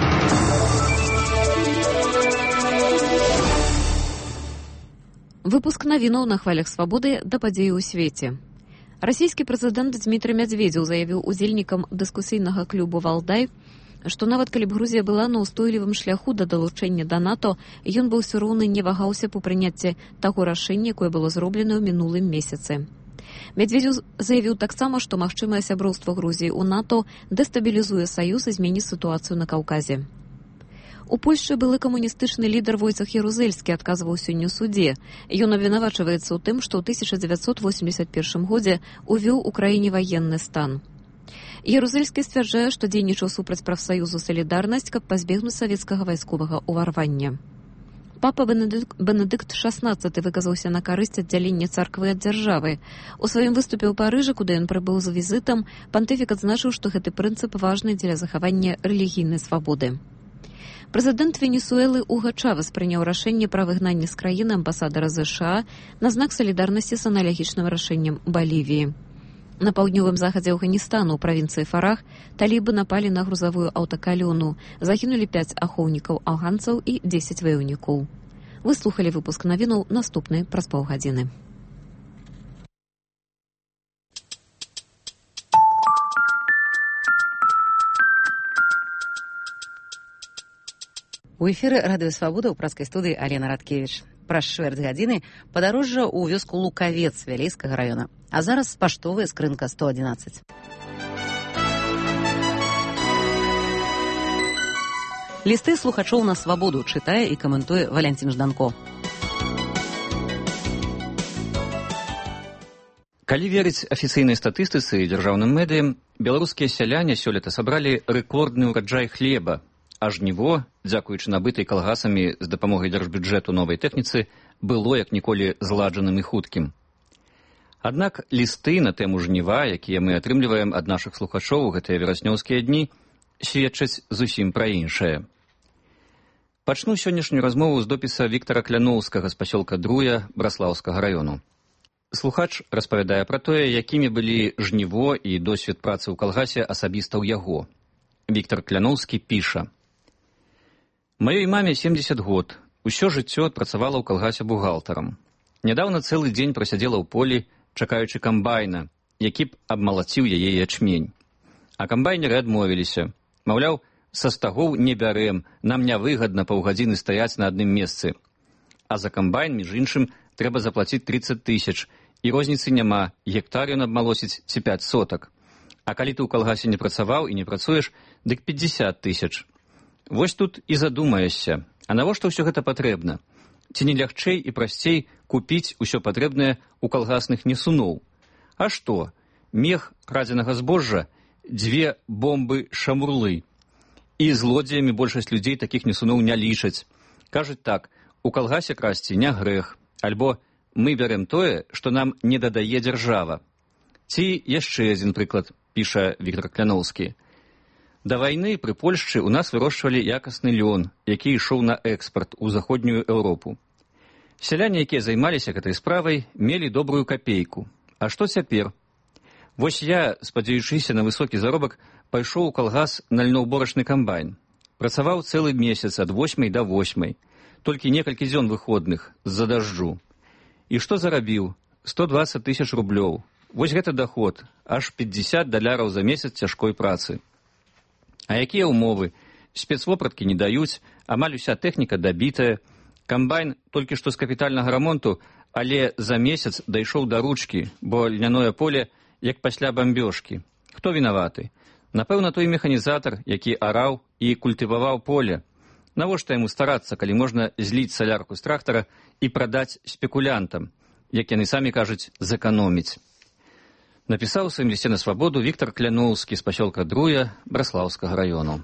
Выпуск навінаў на хвалях свабоды да падзеі ў свеце. Расійскі прэзідэнт Дмітрый Мядзведзеў заявіў удзельнікам дыскусійнага клубу «Валдай», што нават калі б Грузія была на ўстойлівым шляху да далучэння да НАТО, ён бы ўсё роўна не вагаўся па прыняцці таго рашэння, якое было зроблена ў мінулым месяцы. Мядзведзеў заявіў таксама, што магчымае сяброўства Грузіі ў НАТО дэстабілізуе саюз і зменіць сітуацыю на Каўказе. У Польшчы былы камуністычны лідар Войцах Ярузельскі адказваў сёння ў судзе. Ён абвінавачваецца ў тым, што ў тысяча дзевяцьсот восемьдесят першым годзе увёў у краіне ваенны стан. Ярузельскі сцвярджае, што дзейнічаў супраць прафсаюзу «Салідарнасць», каб пазбегнуць савецкага вайсковага ўварвання. Папа Бенедыкт шаснаццаты выказаўся на карысць аддзялення царквы ад дзяржавы. У сваім выступе ў Парыжы, куды ён прыбыў з візітам, пантыфік адзначыў, што гэты прынцып важны дзеля захавання рэлігійнай свабоды. Прэзідэнт Венесуэлы Уга Чавес прыняў рашэнне пра выгнанне з краіны амбасадара ЗША на знак салідарнасці з аналагічным рашэннем Балівіі. На паўднёвым захадзе Афганістану ў правінцыі Фарах талібы напалі на грузавую аўтакалёну. Загінулі пяць ахоўнікаў афганцаў і дзесяць ваяўнікоў. Вы слухалі выпуск навінаў, наступны праз паўгадзіны. У эфіры Радыё Свабода ў праскай студыі Алена Радкевіч. Праз чвэрць гадзіны падарожжа ў вёску Лукавец Вялейскага раёна. А зараз паштовая скрынка сто адзінаццаць. Лісты слухачоў на свабоду чытае і каментуе Валянцін Жданко. Калі верыць афіцыйнай статыстыцы і дзяржаўным медыям, беларускія сяляне сёлета сабралі рэкордны ўраджай хлеба, а жніво, дзякуючы набытай калгасамі з дапамогай дзяржбюджэту новай тэхніцы, было як ніколі зладжаным і хуткім. Аднак лісты на тэму жніва, якія мы атрымліваем ад нашых слухачоў у гэтыя вераснёўскія дні, сведчаць зусім пра іншае. Пачну сённяшнюю размову з допіса Віктара Кляноўскага з пасёлка Друя Браслаўскага раёну. Слухач распавядае пра тое, якімі былі жніво і досвед працы ў калгасе асабіста ў яго. Віктар Кляноўскі піша: «Маёй маме семьдесят год. Усё жыццё адпрацавала ў калгасе бухгалтарам. Нядаўна цэлы дзень прасядзела ў полі, чакаючы камбайна, які б абмалаціў яе ячмень. А камбайнеры адмовіліся. Маўляў, са стагоў не бярэм, нам нявыгадна паўгадзіны стаяць на адным месцы. А за камбайн, між іншым, трэба заплаціць тридцать тысяч, і розніцы няма, гектар ён абмалосіць ці пять сотак. А калі ты ў калгасе не працаваў і не працуеш, дык пятьдесят тысяч. Вось тут і задумаешся, а навошта ўсё гэта патрэбна? Ці не лягчэй і прасцей купіць усё патрэбнае ў калгасных несуноў? А што? Мех крадзенага збожжа, дзве бомбы-шамурлы. І злодзеямі большасць людзей такіх несуноў не лічаць. Кажуць так, у калгасе красці не грэх, альбо мы бярэм тое, што нам не дадае дзяржава. Ці яшчэ адзін прыклад, піша Віктар Кляноўскі. Да вайны пры Польшчы ў нас вырошчвалі якасны лён, які ішоў на экспарт у заходнюю Еўропу. Сяляне, якія займаліся гэтай справай, мелі добрую капейку. А што цяпер? Вось я, спадзяючыся на высокі заробак, пайшоў у калгас на льноўборачны камбайн. Працаваў цэлы месяц ад восьмай да восьмай. Толькі некалькі дзён выходных з-за дажджу. І што зарабіў? сто двадцать тысяч рублёў. Вось гэта даход, аж пятьдесят даляраў за месяц цяжкой працы. А якія ўмовы? Спецвопраткі не даюць, амаль уся тэхніка дабітая. Камбайн толькі што з капітальнага рамонту, але за месяц дайшоў да ручкі, бо льняное поле як пасля бамбёжкі. Хто вінаваты? Напэўна, той механізатар, які араў і культываваў поле. Навошта яму старацца, калі можна зліць салярку з трактара і прадаць спекулянтам, як яны самі кажуць, зэканоміць. Напісаў у сваім лісце на свабоду Віктар Кляноўскі з пасёлка Друя Браслаўскага раёну.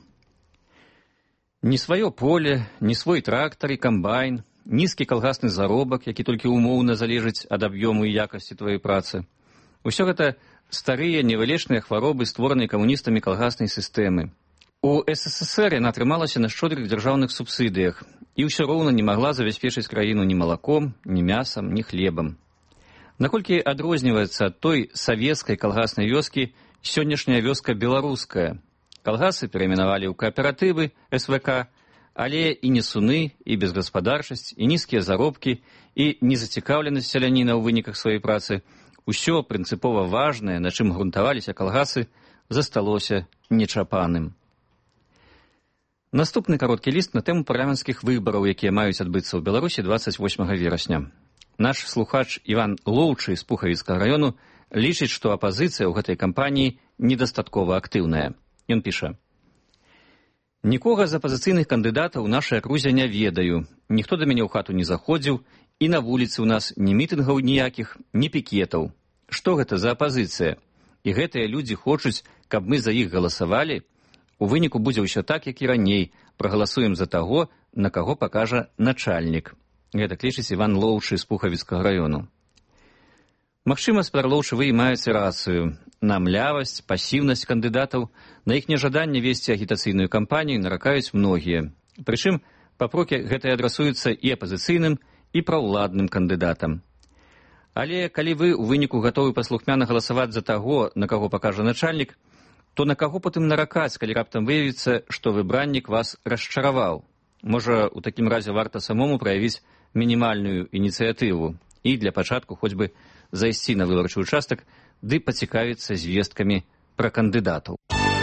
Ні сваё поле, ні свой трактар і камбайн, нізкі калгасны заробак, які толькі умоўна залежыць ад аб'ёму і якасці тваёй працы. Усё гэта старыя невылечныя хваробы, створаныя камуністамі калгаснай сістэмы. У СССР яна атрымалася на шчодрых дзяржаўных субсідыях і ўсё роўна не магла забяспечыць краіну ні малаком, ні мясам, ні хлебам. Наколькі адрозніваецца ад той савецкай калгаснай вёскі сённяшняя вёска беларуская. Калгасы перайменавалі ў кааператывы эс вэ ка, але і несуны, і безгаспадарчасць, і нізкія заробкі, і незацікаўленасць сяляніна ў выніках сваёй працы, усё прынцыпова важнае, на чым грунтаваліся калгасы, засталося нечапаным. Наступны кароткі ліст на тэму парламенцкіх выбараў, якія маюць адбыцца ў Беларусі двадцать восьмага верасня. Наш слухач Іван Лоўчы з Пухавіцкага раёну лічыць, што апазіцыя ў гэтай кампаніі недастаткова актыўная. Ён піша: «Нікога з апазіцыйных кандыдатаў у нашай акрузе не ведаю, ніхто да мяне ў хату не заходзіў, і на вуліцы ў нас ні мітынгаў ніякіх, ні пікетаў. Што гэта за апазіцыя? І гэтыя людзі хочуць, каб мы за іх галасавалі? У выніку будзе ўсё так, як і раней, прагаласуем за таго, на каго пакажа начальнік». Гэта клічыць Іван Лоўчы з Пухавіцкага раёну. Магчыма, спадар Лоўчы, вы і маеце рацыю. На млявасць, пасіўнасць кандыдатаў, на іх нежаданне весці агітацыйную кампанію наракаюць многія. Прычым, папрокі гэтыя адрасуюцца і апазіцыйным, і праўладным кандыдатам. Але калі вы ў выніку гатовы паслухмяна галасаваць за таго, на каго пакажа начальнік, то на каго потым наракаць, калі раптам выявіцца, што выбраннік вас расчараваў? Можа, у такім разе варта самому праявіць мінімальную ініцыятыву і для пачатку хоць бы зайсці на выбарчы участак ды пацікавіцца звесткамі пра кандыдатаў.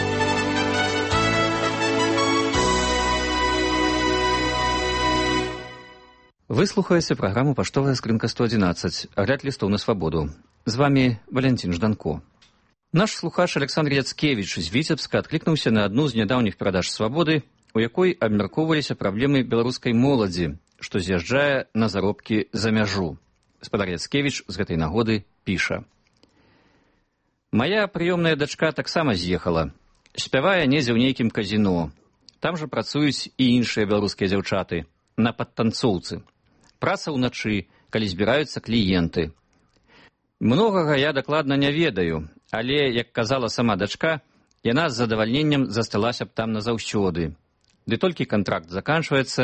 Вы слухаеце праграму «Паштовая скрынка сто адзінаццаць», агляд лістоў на свабоду. З вамі Валянцін Жданко. Наш слухач Александр Яцкевіч з Віцебска адклікнуўся на адну з нядаўніх перадач свабоды, у якой абмяркоўваліся праблемы беларускай моладзі, што з'язджае на заробкі за мяжу. Спадар Яцкевіч з гэтай нагоды піша: «Мая прыёмная дачка таксама з'ехала. Спявае недзе ў нейкім казіно. Там жа працуюць і іншыя беларускія дзяўчаты, на падтанцоўцы. Праца ўначы, калі збіраюцца кліенты. Многага я дакладна не ведаю, але, як казала сама дачка, яна з задавальненнем засталася б там назаўсёды. Ды толькі кантракт заканчваецца,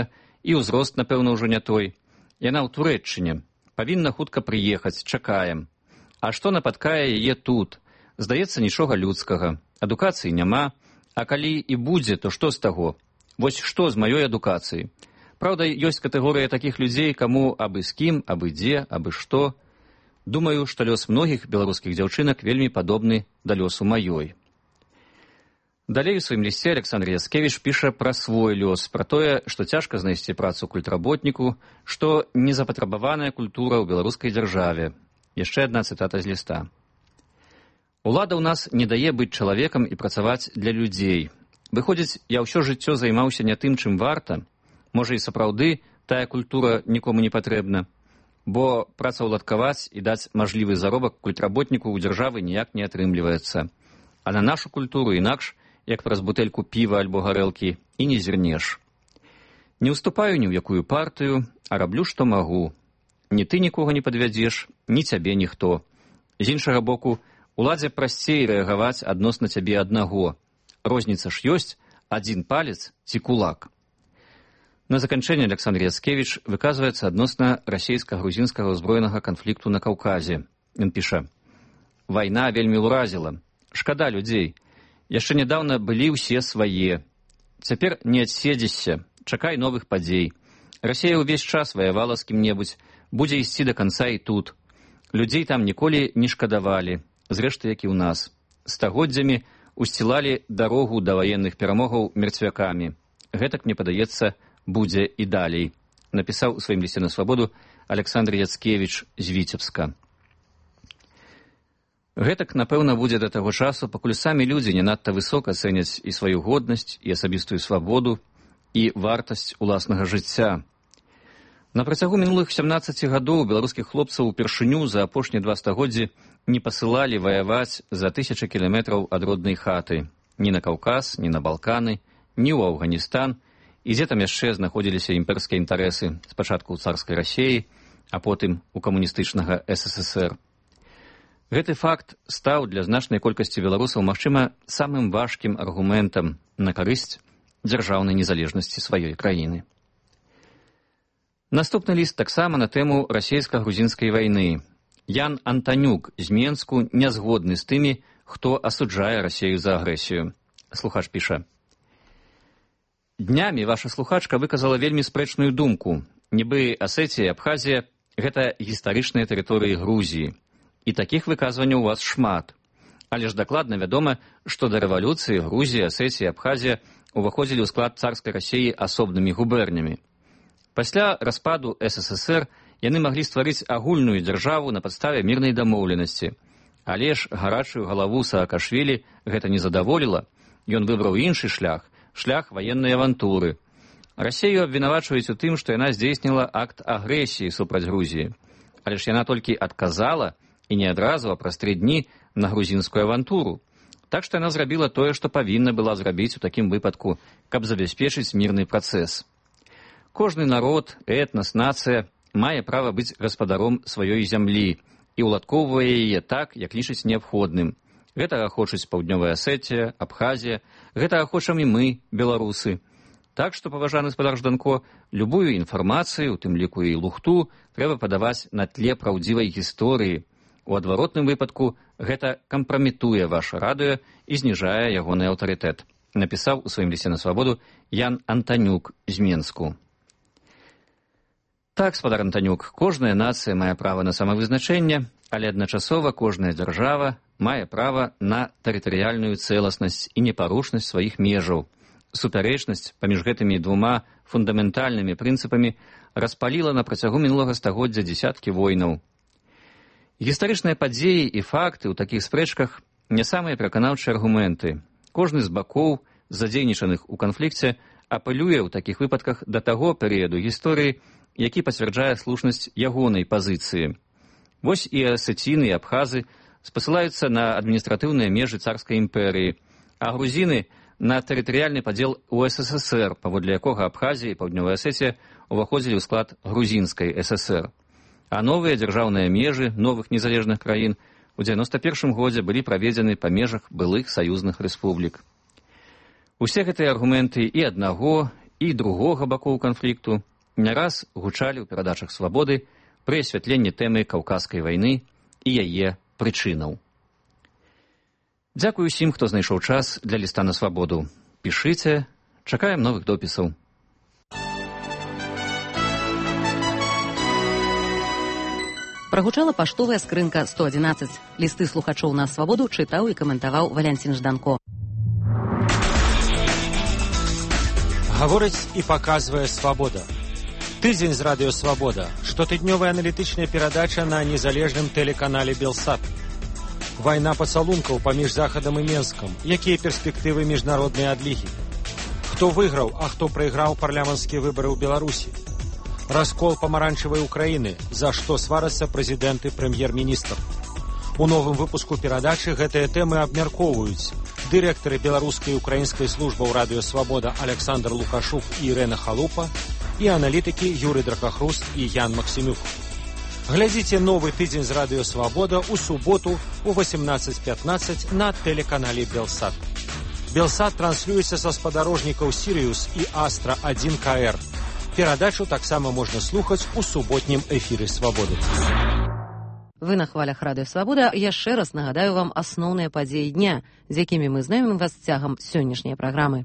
І ўзрост, напэўна, ўжо не той. Яна ў Турэччыне. Павінна хутка прыехаць, чакаем. А што напаткае яе тут? Здаецца, нічога людскага. Адукацыі няма. А калі і будзе, то што з таго? Вось што з маёй адукацыі? Праўда, ёсць катэгорыя такіх людзей, каму абы з кім, абы дзе, абы што. Думаю, што лёс многіх беларускіх дзяўчынак вельмі падобны да лёсу маёй. Далей у сваім лісце Александр Яцкевіч піша пра свой лёс, пра тое, што цяжка знайсці працу культработніку, што незапатрабаваная культура ў беларускай дзяржаве. Яшчэ адна цытата з ліста. Улада ў нас не дае быць чалавекам і працаваць для людзей. Выходзіць, я ўсё жыццё займаўся не тым, чым варта. Можа, і сапраўды тая культура нікому не патрэбна, бо працаўладкаваць і даць мажлівы заробак культработніку ў дзяржавы ніяк не атрымліваецца. А на нашу культуру інакш, як праз бутэльку піва альбо гарэлкі, і не зірнеш. Не ўступаю ні ў якую партыю, а раблю, што магу. Ні ты нікога не падвядзеш, ні цябе ніхто. З іншага боку, уладзе прасцей рэагаваць адносна цябе аднаго. Розніца ж ёсць, адзін палец ці кулак. На заканчэнне Александр Яцкевіч выказваецца адносна расійска-грузінскага ўзброенага канфлікту на Каўказе. Ён піша: «Вайна вельмі ўразіла. Шкада людзей. Яшчэ нядаўна былі ўсе свае. Цяпер не адседзішся. Чакай новых падзей. Расія ўвесь час ваявала з кім-небудзь. Будзе ісці да канца і тут. Людзей там ніколі не шкадавалі. Зрэшты, як і ў нас. Стагоддзямі усцілалі дарогу да ваенных перамогаў мерцвякамі. Гэтак, мне падаецца, будзе і далей», напісаў у сваім лісце на свабоду Александр Яцкевіч з Віцебска. Гэтак, напэўна, будзе да таго часу, пакуль самі людзі не надта высока цэняць і сваю годнасць, і асабістую свабоду, і вартасць уласнага жыцця. На працягу мінулых сямнаццаці гадоў беларускіх хлопцаў упершыню за апошнія два стагоддзі не пасылалі ваяваць за тысячы кіламетраў ад роднай хаты. Ні на Каўказ, ні на Балканы, ні ў Афганістан, і дзе там яшчэ знаходзіліся імперскія інтарэсы, спачатку ў царскай Расіі, а потым у камуністычнага эс эс эс эр. Гэты факт стаў для значнай колькасці беларусаў, магчыма, самым важкім аргументам на карысць дзяржаўнай незалежнасці сваёй краіны. Наступны ліст таксама на тэму расійска-грузінскай вайны. Ян Антанюк з Менску не згодны з тымі, хто асуджае Расію за агрэсію. Слухач піша: «Днямі ваша слухачка выказала вельмі спрэчную думку. Нібы Асетія і Абхазія – гэта гістарычныя тэрыторыі Грузіі. І такіх выказванняў у вас шмат. Але ж дакладна вядома, што да рэвалюцыі Грузія, Асетія і Абхазія уваходзілі ў склад царскай Расіі асобнымі губернямі. Пасля распаду эс эс эс эр яны маглі стварыць агульную дзяржаву на падставе мірнай дамоўленасці. Але ж гарачую галаву Саакашвілі гэта не задаволіла. Ён выбраў іншы шлях, шлях ваеннай авантуры. Расію абвінавачваюць у тым, што яна здзейсніла акт агрэсіі супраць Грузіі. Але ж яна толькі адказала, і не адразу, а праз тры дні, на грузінскую авантуру. Так што яна зрабіла тое, што павінна была зрабіць у такім выпадку, каб забяспечыць мірны працэс. Кожны народ, этнас, нацыя мае права быць гаспадаром сваёй зямлі і ўладкоўвае яе так, як лічыць неабходным. Гэтага хочуць Паўднёвая Асетія, Абхазія, гэтага хочам і мы, беларусы. Так што, паважаны спадар Жданко, любую інфармацыю, у тым ліку і лухту, трэба падаваць на тле праўдзівай гісторыі. У адваротным выпадку гэта кампраметуе ваше радыё і зніжае ягоны аўтарытэт, напісаў у сваім лісце на свабоду Ян Антанюк з Менску. Так, спадар Антанюк, кожная нацыя мае права на самавызначэнне, але адначасова кожная дзяржава мае права на тэрытарыяльную цэласнасць і непарушнасць сваіх межаў. Супярэчнасць паміж гэтымі двума фундаментальнымі прынцыпамі распаліла на працягу мінулага стагоддзя дзесяткі войнаў. Гістарычныя падзеі і факты ў такіх спрэчках не самыя пераканаўчыя аргументы. Кожны з бакоў, задзейнічаных у канфлікце, апелюе ў такіх выпадках да таго перыяду гісторыі, які пацвярджае слушнасць ягонай пазіцыі. Вось і асеціны, і абхазы спасылаюцца на адміністратыўныя межы царскай імперыі, а грузіны – на тэрытарыяльны падзел у эс эс эс эр, паводле якога Абхазія і Паўднёвая Асетія уваходзілі ў склад грузінскай эс эс эр. А новыя дзяржаўныя межы новых незалежных краін у дзевяноста першым годзе былі праведзены па межах былых саюзных рэспублік. Усе гэтыя аргументы і аднаго, і другога бакоў канфлікту Не раз гучалі ў перадачах «Свабоды» пры асвятленні тэмы каўказскай вайны і яе прычынаў. Дзякую усім, хто знайшоў час для ліста на свабоду. Пішыце, чакаем новых допісаў. Прагучала паштовая скрынка сто адзінаццаць. Лісты слухачоў на свабоду чытаў і каментаваў Валянцін Жданко. Гаворыць і паказвае свабода. Тыдзень з радыё «Свабода». Штотыднёвая аналітычная перадача на незалежным тэлеканале «Белсат». Вайна пацалункаў паміж Захадам і Менскам. Якія перспектывы міжнароднай адлігі? Хто выйграў, а хто прайграў парламенцкія выбары ў Беларусі? Раскол памаранчавай Украіны, за што сварацца прэзідэнт і прэм'ер-міністр. У новым выпуску перадачы гэтыя тэмы абмяркоўваюць дырэктары беларускай і украінскай службаў радыё «Свабода» Александр Лукашук і Ірэна Халупа і аналітыкі Юрый Дракахруст і Ян Максімюк. Глядзіце новы тыдзень з радыё «Свабода» у суботу у восемнадцать пятнадцать на тэлеканале «Белсат». «Белсат» транслюецца са спадарожнікаў «Сіриус» і «Астра один ка эр». Перадачу таксама можна слухаць у суботнім эфіры «Свабоды». Вы на хвалях радыё «Свабода». Яшчэ раз нагадаю вам асноўныя падзеі дня, з якімі мы знаёмім вас цягам сённяшняй праграмы.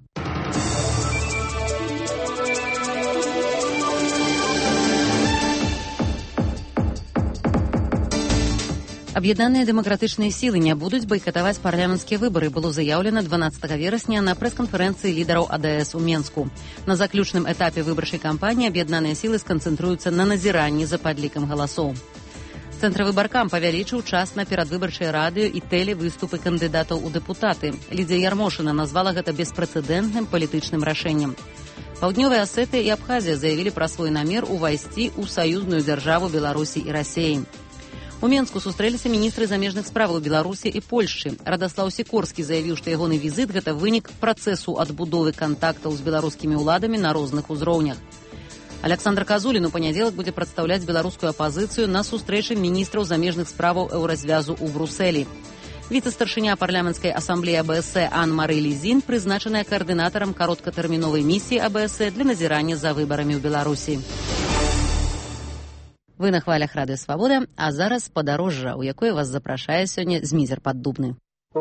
Аб'яднаныя дэмакратычныя сілы не будуць байкатаваць парламенцкія выбары, было заяўлена дванаццатага верасня на прэс-канферэнцыі лідараў а дэ эс у Менску. На заключным этапе выбарчай кампаніі аб'яднаныя сілы сканцэнтруюцца на назіранні за падлікам галасоў. Цэнтравыбаркам павялічыў час на перадвыбарчыя радыё і тэлевыступы кандыдатаў у дэпутаты. Лідзія Ярмошына назвала гэта беспрэцэдэнтным палітычным рашэннем. Паўднёвая Асетыя і Абхазія заявілі пра свой намер увайсці ў саюзную дзяржаву Беларусі і Расіі. У Менску сустрэліся міністры замежных справаў Беларусі і Польшчы. Радаслаў Сікорскі заявіў, што ягоны візіт – гэта вынік працэсу адбудовы кантактаў з беларускімі ўладамі на розных узроўнях. Александр Казулін у панядзелак будзе прадстаўляць беларускую апазіцыю на сустрэчы міністраў замежных справаў Еўразвязу ў Брусэлі. Віцэ-старшыня парламенцкай асамблеі а бэ эс э Ан-Мары Лізін прызначаная каардынатарам кароткатэрміновай місіі а бэ эс э для назірання за выбарамі ў Беларусі. Вы на хвалях радыё «Свабода», а зараз падарожжа, у якое вас запрашае сёння Змізер Паддубны.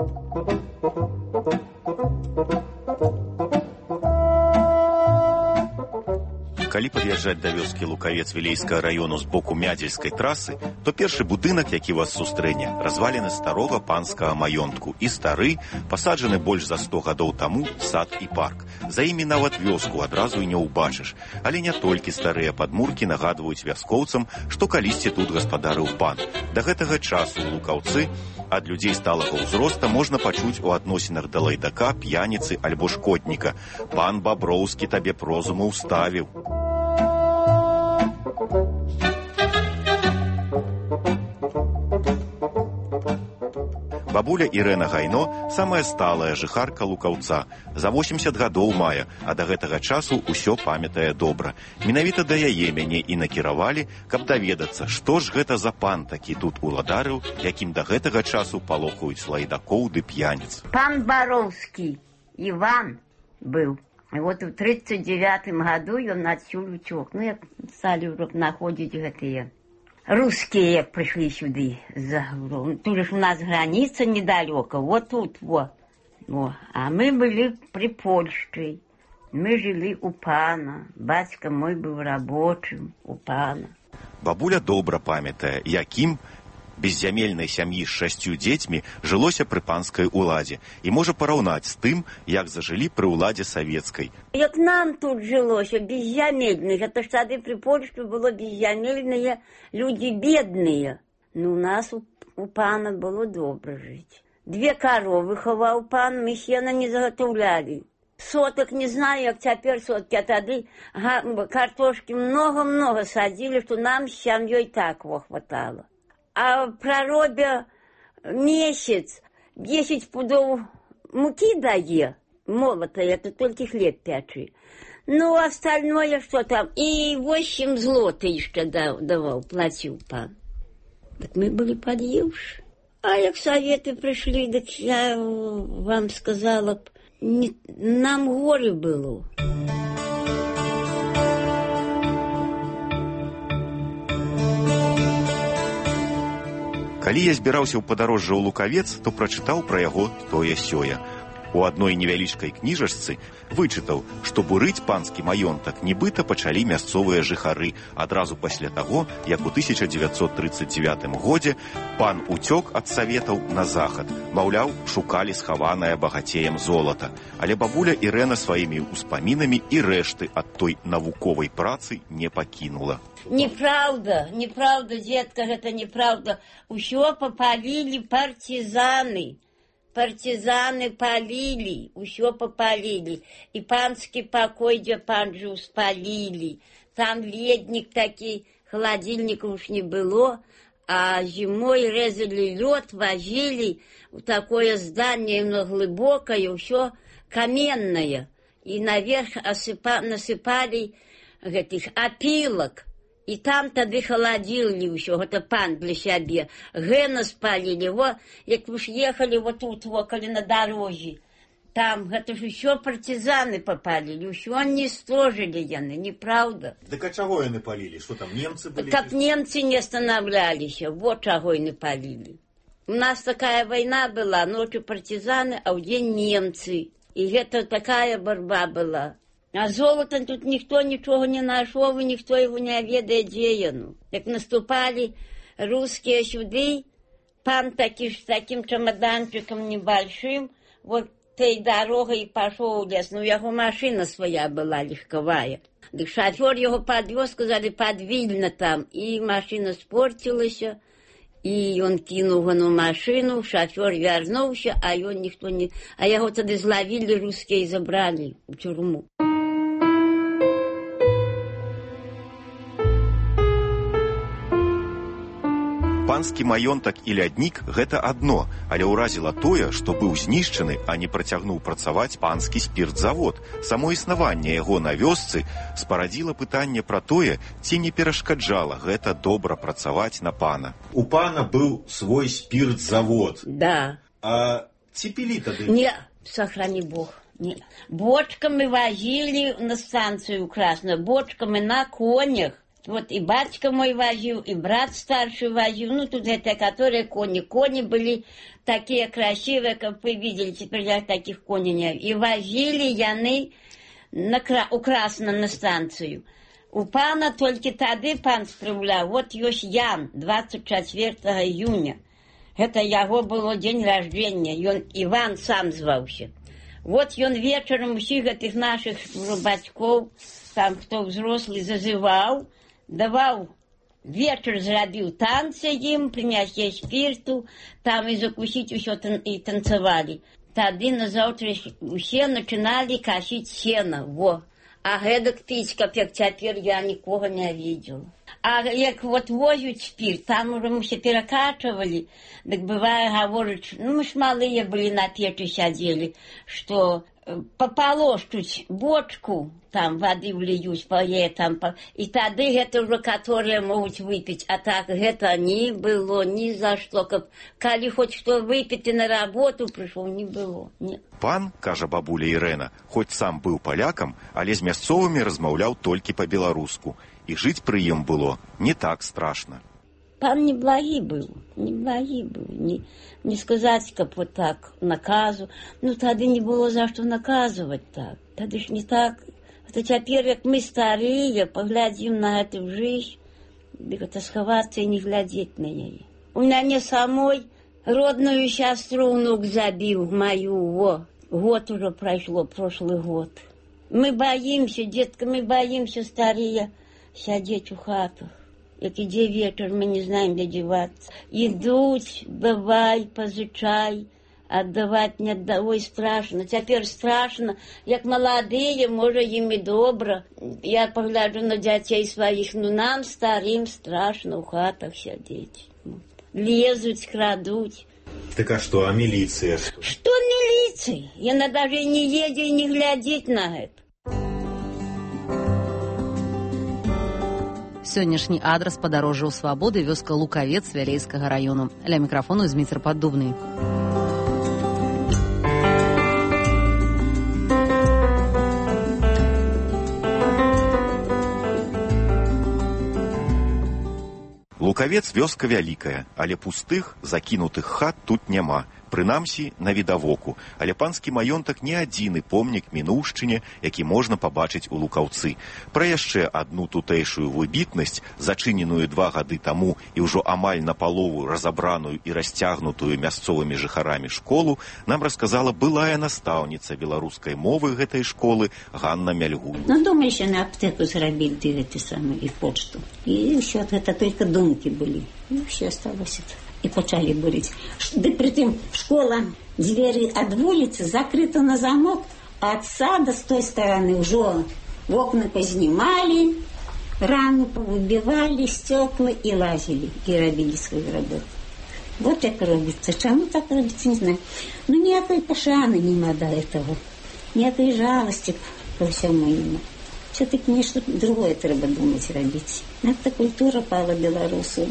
Калі пад'язджаць да вёскі Лукавец Вілейскага раёну з боку Мядзельскай трасы, то першы будынак, які вас сустрэне, разваліны старога панскага маёнтку і стары, пасаджаны больш за сто гадоў таму сад і парк. За імі нават вёску адразу і не ўбачыш. Але не толькі старыя падмуркі нагадваюць вяскоўцам, што калісьці тут гаспадарыў пан. Да гэтага часу ў Лукаўцы ад людзей сталага ўзроста можна пачуць у адносінах да лайдака, п'яніцы альбо шкодніка. Пан Баброўскі табе прозуму ўставіў. Бабуля Ірэна Гайно – самая сталая жыхарка Лукаўца. За восемьдесят гадоў мае, а да гэтага часу ўсё памятае добра. Менавіта да яе мяне і накіравалі, каб даведацца, што ж гэта за пан такі тут уладарыў, якім да гэтага часу палохаюць лайдакоў ды п'яніц. Пан Бароўскі Іван быў. Вот у тридцать девятым году ён адсюль уцёк. Ну, як сталі находзіць гэтыя русские, як прыйшлі сюды. Тут ж у нас граница недалёка, вот тут, вот. Во. А мы были при Польше. Мы жили у пана. Бацька мой быў рабочым у пана. Бабуля добра памятае, якім беззямельнай сям'і з шасцю дзецьмі жылося пры панскай уладзе і можа параўнаць з тым, як зажылі пры ўладзе савецкай. Як нам тут жылося, беззямельных, это ж тады пры Польшчы было беззямельныя людзі бедныя. Ну, у нас у, у пана было добра жыць. Две каровы хаваў пан, мы сена не заготаўлялі. Соток не знаю, як цяпер соткі, а тады картошкі много-много садзілі, што нам з сям'ёй так во хватало. А проробя месяц десять пудов муки дае, молотая, это только хлеб пячи. Ну, остальное что там, и восемь злотых еще давал, платил пан. Так мы были подъевши. А як советы пришли, так я вам сказала, не, нам горе было. Калі я збіраўся ў падарожжа ў Лукавец, то прачытаў пра яго тое-сёе. У адной невялічкай кніжачцы вычытаў, што бурыць панскі маёнтак нібыта пачалі мясцовыя жыхары адразу пасля таго, як у тысяча дзевяцьсот трыццаць дзевятым годзе пан уцёк ад саветаў на захад. Маўляў, шукалі схаванае багацеем золата. Але бабуля Ірэна сваімі ўспамінамі і рэшты ад той навуковай працы не пакінула. Неправда, неправда, дзедка, гэта неправда. Усё папалілі партизаны. Партизаны палілі, усё папалілі. І панскі пакой, дзе пан жыў, спалілі. Там леднік такі, халадзільніка уж не было, а зімой рэзалі лёд, вазілі у такое зданне, но глыбокае, ўсё каменнае. І наверх асыпа, насыпалі гэтых апілак. І там тады халадзілі ўсё, гэта пан для сябе. Гэна спалілі, во, як вы ж ехалі вот тут, во, калі на дарозе. Там, гэта ж усё партизаны папалілі, ўсё не стожылі яны, неправда. Дык а чаго яны палілі? Што там, немцы былі? Каб немцы не станаўляліся, вот чаго яны палілі. У нас такая вайна была, ночью партизаны, а ўдзень немцы. І гэта такая барба была. А золота тут ніхто нічога не нашоў, і ніхто яго не ведае, дзе яно. Як наступалі рускія сюды, пан такі ж такім чамаданчыкам небольшим, вот той дарогай пашоў у лес. Ну, яго машына свая была легковая. Дык шафёр яго падвёз, сказалі, падвільна там, і машына спорцілася, і ён кінуў гану машыну, шафёр вярнуўся, а ён ніхто не... А яго тады злавілі рускія і забралі у тюрму. Панскі маёнтак і ляднік – гэта адно, але ўразіла тое, што быў знішчаны, а не працягнуў працаваць панскі спіртзавод. Само існаванне яго на вёсцы спарадзіла пытанне пра тое, ці не перашкаджала гэта добра працаваць на пана. У пана быў свой спіртзавод. Да. А ці пілі тады? Не, сохрани Бог. Не. Бочками возили на станцию Красную, бочками на конях. Вот и батька мой возил, и брат старший возил. Ну, тут это, которые кони. Кони были такие красивые, как вы видели. Теперь я таких коней не... И возили яны на, у Красном на станцию. У пана только тады пан справлял. Вот ёсць Ян, двадцать четвёртого июня. Это яго было день рождения. Ён Иван сам звался. Вот ён вечером усіх гэтых наших бацькоў, там кто взрослый, зазывал, давал, вечер зрабіў танцы ім, прынясе спирту, там и закусить усё и танцевали. Тады назаўтра усе начинали косить сено, во. А гэтак піць, каб як цяпер я нікога не видела. А як вот возят спирт, там уже мы все перекачивали, так бывает, говорят, ну мы ж малые были на печи сидели, что пополощуть бочку, там воды влиють, пое, там, по... и тады это уже, которые могут выпить, а так это не было ни за что, как, коли хоть что выпить и на работу пришел, не было, нет. Пан, кажа бабуля Ірэна, хоць сам быў палякам, але з мясцовымі размаўляў толькі па-беларуску. І жыць пры ім было не так страшна. Пан неблагі быў, неблагі быў, не, не сказаць, каб вот так наказу. Ну, тады не было за што наказывать так. Тады ж не так. Это цяпер, як мы старыя, паглядзім на гэту жизнь, дык это схавацца і не глядзець на яе. У мяне самой родную сястру внук забіў, мою, во. Год уже прошло, прошлый год. Мы боимся, детка, мы боимся, старые, сидеть у хатах. Як ідзе вечер, мы не знаем, где деваться. Идут, давай, позычай, отдавать не отдавай, страшно. Теперь страшно, як молодые, может, им и добро. Я погляжу на детей своих, ну нам, старым, страшно у хатах сидеть. Лезут, крадут. Так а что, а милиция? Что милиция? Яна даже не едет и не глядит на это. Сённяшні адрас падарожжа ў свабоды, вёска Лукавец Вялейскага раёну. Ля мікрафону Зміцер Паддубны. Лукавец вёска вялікая, але пустых, закінутых хат тут няма. Прынамсі, на відавоку. Але панскі маёнтак не адзіны помнік мінуўшчыне, які можна пабачыць у Лукаўцы. Пра яшчэ адну тутэйшую выбітнасць, зачыненую два гады таму і ўжо амаль напалову разабраную і расцягнутую мясцовымі жыхарамі школу, нам расказала былая настаўніца беларускай мовы гэтай школы Ганна Мяльгуль. Ну, думаю, ще на аптеку зрабіць гэты самы і почту. І ўсё гэта толькі думкі былі. І ўсё асталося. И почали бурить. Да притым школа, двери от улицы закрыты на замок, а от сада с той стороны уже окна познимали, рамы повыбивали, стекла и лазили, и робили свою работу. Вот так робится. Чему так робится, не знаю. Но никакой пошаны нема до этого. Никакой жалости ко всему нема. Все-таки мне что-то другое треба думать, робить. Это культура пала белорусу.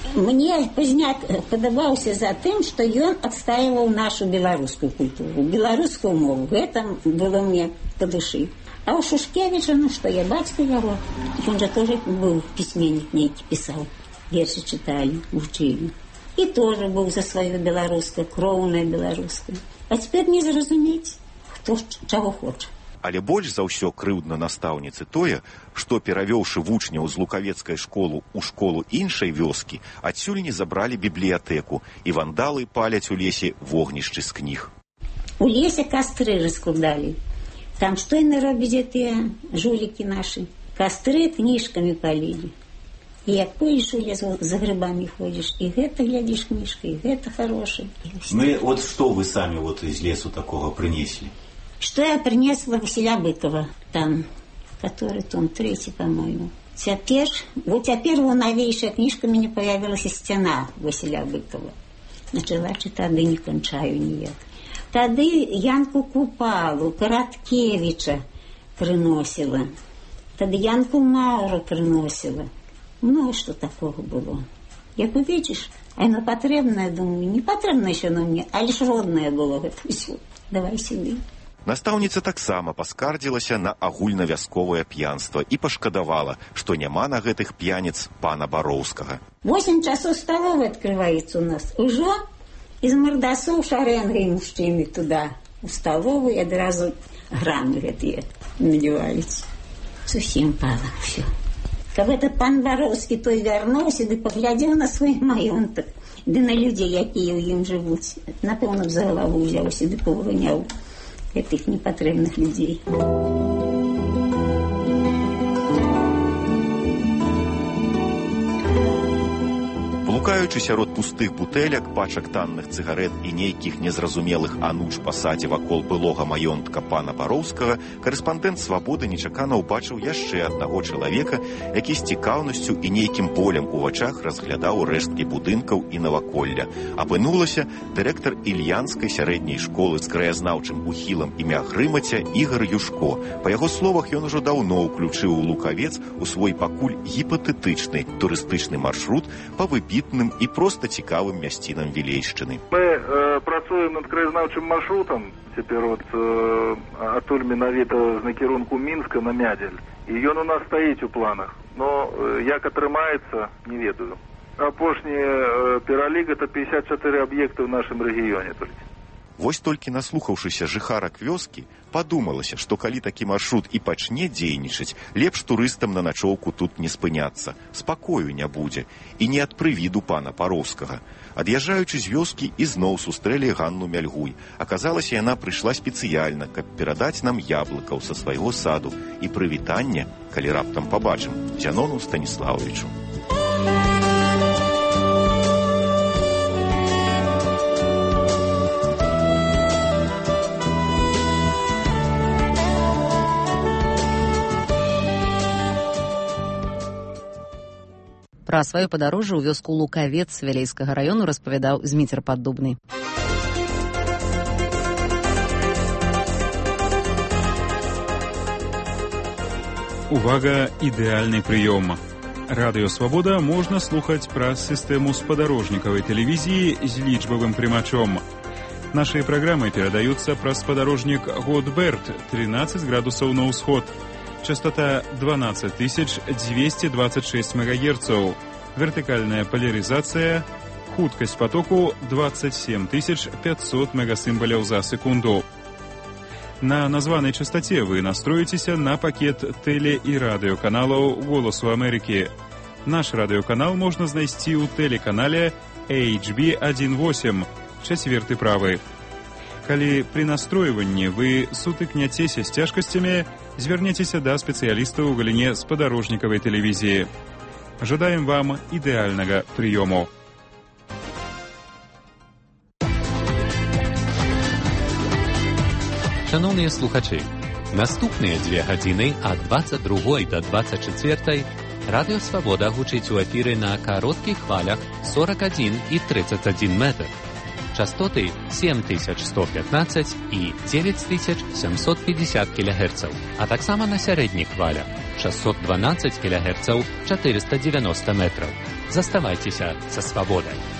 Мне Позняк подобался за тем, что он отстаивал нашу белорусскую культуру, белорусскую мову. Это было мне по душе. А у Шушкевича, ну что, я батька его, он же тоже был письменник некий, писал. Верши читали, учили. И тоже был за свое белорусское, кровное белорусское. А теперь не зразуметь, кто чего хочет. Але больш за ўсё крыўдна настаўніцы тое, што, перавёўшы вучняў з лукавецкай школу ў школу іншай вёскі, адсюль не забралі бібліятэку, і вандалы паляць у лесе вогнішчы з кніг. У лесе кастры раскладали. Там што яны робяць тыя жулікі нашы? Кастры кніжкамі палілі. І як пойдзеш у лес, за грибамі ходзіш, і гэта глядзіш кніжка, і гэта хорошее. Мы, вот что вы сами вот из лесу такого принесли? Что я принесла Василя Быкова, там, который том третий, по-моему. Теперь, вот теперь у новейшая книжка мне появилась «Стена» Василя Быкова. Начала читать, да не кончаю ніяк. Тады Янку Купалу, Короткевича приносила. Тады Янку Мауру приносила. Ну, что такого было. Як увидишь, оно потребное, думаю, не потребное еще на мне, а лишь родное было это все. Давай себе. Настаўніца таксама паскардзілася на агульнавясковае п'янства і пашкадавала, што няма на гэтых п'яніц пана Бароўскага. Восемь часов столовой открывается у нас. Уже из мордасов шаренгой мужчины туда, в столовую, и одразу граммы гэтые надевались. Совсем пало все. Как это пан Бароўскі той вярнуўся, ды паглядзеў на свой маёнтак, ды на людзей, якія ў ім жывуць. Напэўна, за галаву ўзяўся, ды павыганяў этих непотребных людей. Блукаючы сярод пустых бутэлек, пачак танных цыгарэт і нейкіх незразумелых ануч па садзе вакол былога маёнтка пана Бароўскага, карэспандэнт «Свабоды» нечакана ўбачыў яшчэ аднаго чалавека, які з цікаўнасцю і нейкім болем у вачах разглядаў рэшткі будынкаў і наваколля. Апынулася дырэктар ільянскай сярэдняй школы з краязнаўчым ухілам імя Грымаця Ігар Юшко. Па яго словах, ён ужо даўно ўключыў у Лукавец у свой пакуль гіпатэтычны турыстычны маршрут па выбітным і проста цікавым мясцінам Вілейшчыны. Мы э, працуем над краязнаўчым маршрутам. Цяпер вот э, адтуль менавіта з накірунку Мінска на Мядзель. І ён у нас стаіць у планах. Но э, як атрымаецца, не ведаю. Апошні э, пералік — это пятьдесят четыре аб'екты ў нашым рэгіёне толькі. Вось толькі наслухаўшыся жыхарак вёскі, падумалася, што калі такі маршрут і пачне дзейнічаць, лепш турыстам на начоўку тут не спыняцца, спакою не будзе, і не ад прывіду пана Бароўскага. Ад'язджаючы з вёскі, ізноў сустрэлі Ганну Мяльгуль. Аказалася, яна прыйшла спецыяльна, каб перадаць нам яблыкаў са свайго саду і прывітанне, калі раптам пабачым, Зянону Станіславовичу. Пра сваё падарожжа ў вёску Лукавец Вялейскага раёну распавядаў Зміцер Паддубны. Увага, ідэальны прыём. Радыё «Свабода» можна слухаць праз сістэму спадарожнікавай тэлевізіі з лічбавым прымачом. Нашыя праграмы перадаюцца праз спадарожнік Годберт, тринадцать градусаў на ўсход. Частота дванадцать тысяч двести двадцать шесть мегагерцаў. вертыкальная поляризация, хуткасць потоку двадцать семь тысяч пятьсот мегасимволяў за секунду. На названай частоце вы настроитеся на пакет теле- і радыёканалаў «Голосу Америки». Наш радыёканал можна знайсці ў тэлеканале эйч би один восемь, чацверты правы. Калі пры настройванні вы сутыкняцеся з цяжкасцямі, звярнецеся да спецыялістаў у галіне спадарожнікавай тэлевізіі. Жадаем вам ідэальнага прыёму. Шановні слухачі, наступныя две гадзіны ад двадцать другой до двадцать четвертой Радыё Свабода гучыць у эфіры на кароткіх хвалях сорок один и тридцать один метр. Частоты семь тысяч сто пятнадцать и девять тысяч семьсот пятьдесят килогерцаў, а таксама на сярэдніх хвалях шестьсот двенадцать килогерцаў, четыреста девяносто метров. Заставайцеся са Свабодай.